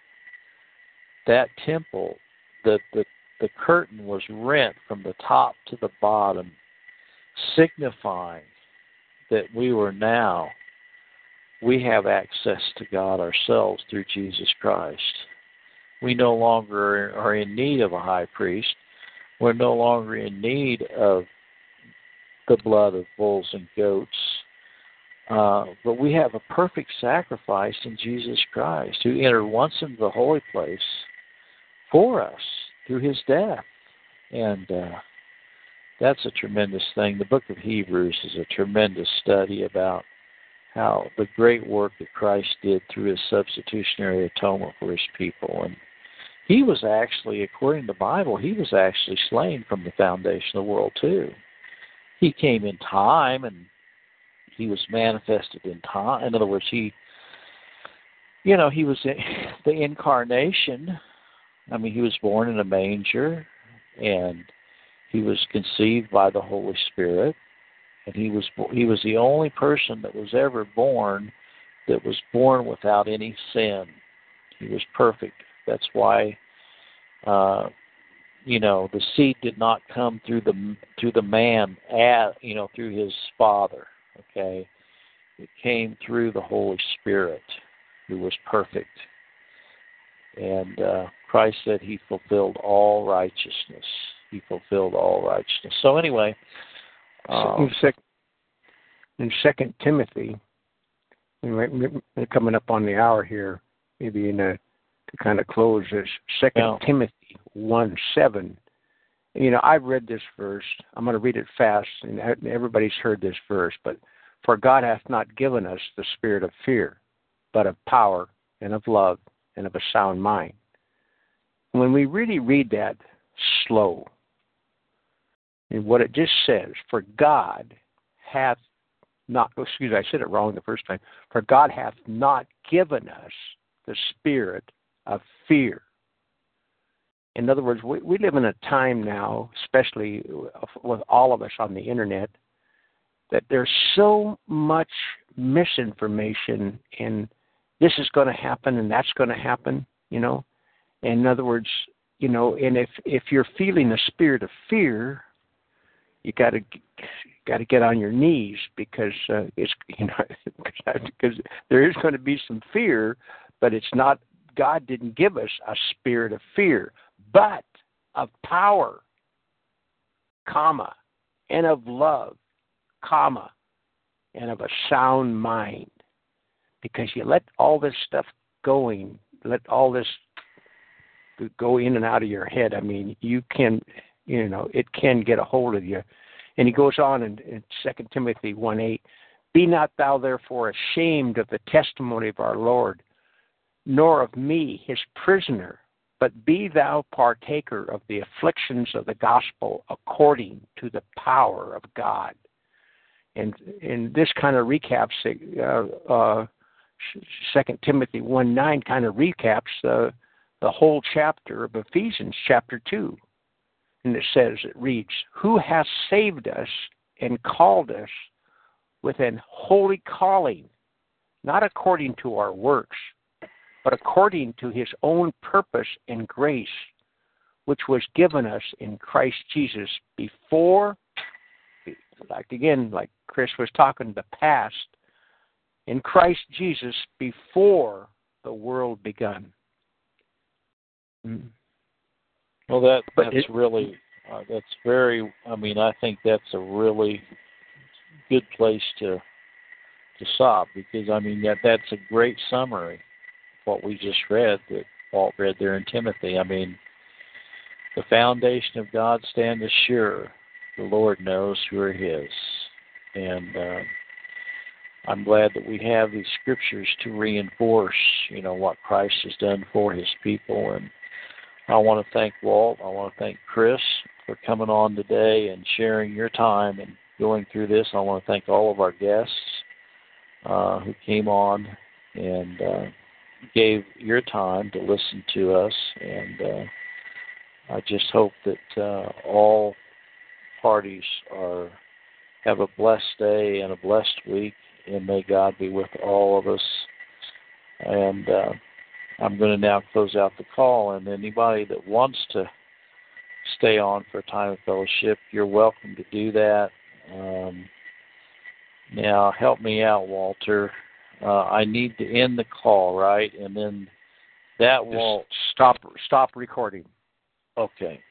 that temple, the, the, the curtain was rent from the top to the bottom, signifying that we were now, we have access to God ourselves through Jesus Christ. We no longer are in need of a high priest. We're no longer in need of the blood of bulls and goats. Uh, but we have a perfect sacrifice in Jesus Christ, who entered once into the holy place for us through his death. And uh, that's a tremendous thing. The book of Hebrews is a tremendous study about how the great work that Christ did through his substitutionary atonement for his people. And he was actually, according to the Bible, he was actually slain from the foundation of the world too. He came in time, and he was manifested in time. In other words, he, you know, he was the incarnation. I mean, he was born in a manger, and he was conceived by the Holy Spirit, and he was he was the only person that was ever born that was born without any sin. He was perfect. That's why, uh, you know, the seed did not come through the through the man, at, you know, through his father. okay? It came through the Holy Spirit, who was perfect. And uh, Christ said he fulfilled all righteousness. He fulfilled all righteousness. So anyway, um, in, sec- in Second Timothy, we're coming up on the hour here, maybe in a, to kind of close this, Second yeah. Timothy one seven. You know, I've read this verse. I'm going to read it fast, and everybody's heard this verse. But for God hath not given us the spirit of fear, but of power and of love and of a sound mind. When we really read that slow, and what it just says, for God hath not, excuse me, I said it wrong the first time, for God hath not given us the spirit of fear. In other words, we, we live in a time now, especially with all of us on the internet, that there's so much misinformation and this is going to happen and that's going to happen, you know. In other words, you know, and if if you're feeling a spirit of fear, you got to got to get on your knees because uh, it's you know because there is going to be some fear, but it's not. God didn't give us a spirit of fear, but of power, comma, and of love, comma, and of a sound mind. Because you let all this stuff going, let all this go in and out of your head. I mean, you can, you know, it can get a hold of you. And he goes on in, in Second Timothy one eight, be not thou therefore ashamed of the testimony of our Lord, nor of me, his prisoner, but be thou partaker of the afflictions of the gospel according to the power of God. And, and this kind of recaps, uh, uh, Second Timothy one nine kind of recaps uh, the whole chapter of Ephesians chapter two. And it says, it reads, who hath saved us and called us with an holy calling, not according to our works, but according to his own purpose and grace, which was given us in Christ Jesus before, like again, like Chris was talking, the past, in Christ Jesus before the world begun. Mm. Well, that but that's it, really, uh, that's very, I mean, I think that's a really good place to to stop because, I mean, that that's a great summary of what we just read, that Paul read there in Timothy. I mean, the foundation of God standeth sure. The Lord knows who are his. And uh, I'm glad that we have these scriptures to reinforce, you know, what Christ has done for his people. And I want to thank Walt. I want to thank Chris for coming on today and sharing your time and going through this. I want to thank all of our guests uh, who came on and uh, gave your time to listen to us. And uh, I just hope that uh, all parties are have a blessed day and a blessed week, and may God be with all of us. And uh, I'm going to now close out the call, and anybody that wants to stay on for a time of fellowship, you're welcome to do that. Um, now, help me out, Walter. Uh, I need to end the call, right? And then that will stop stop recording. Okay.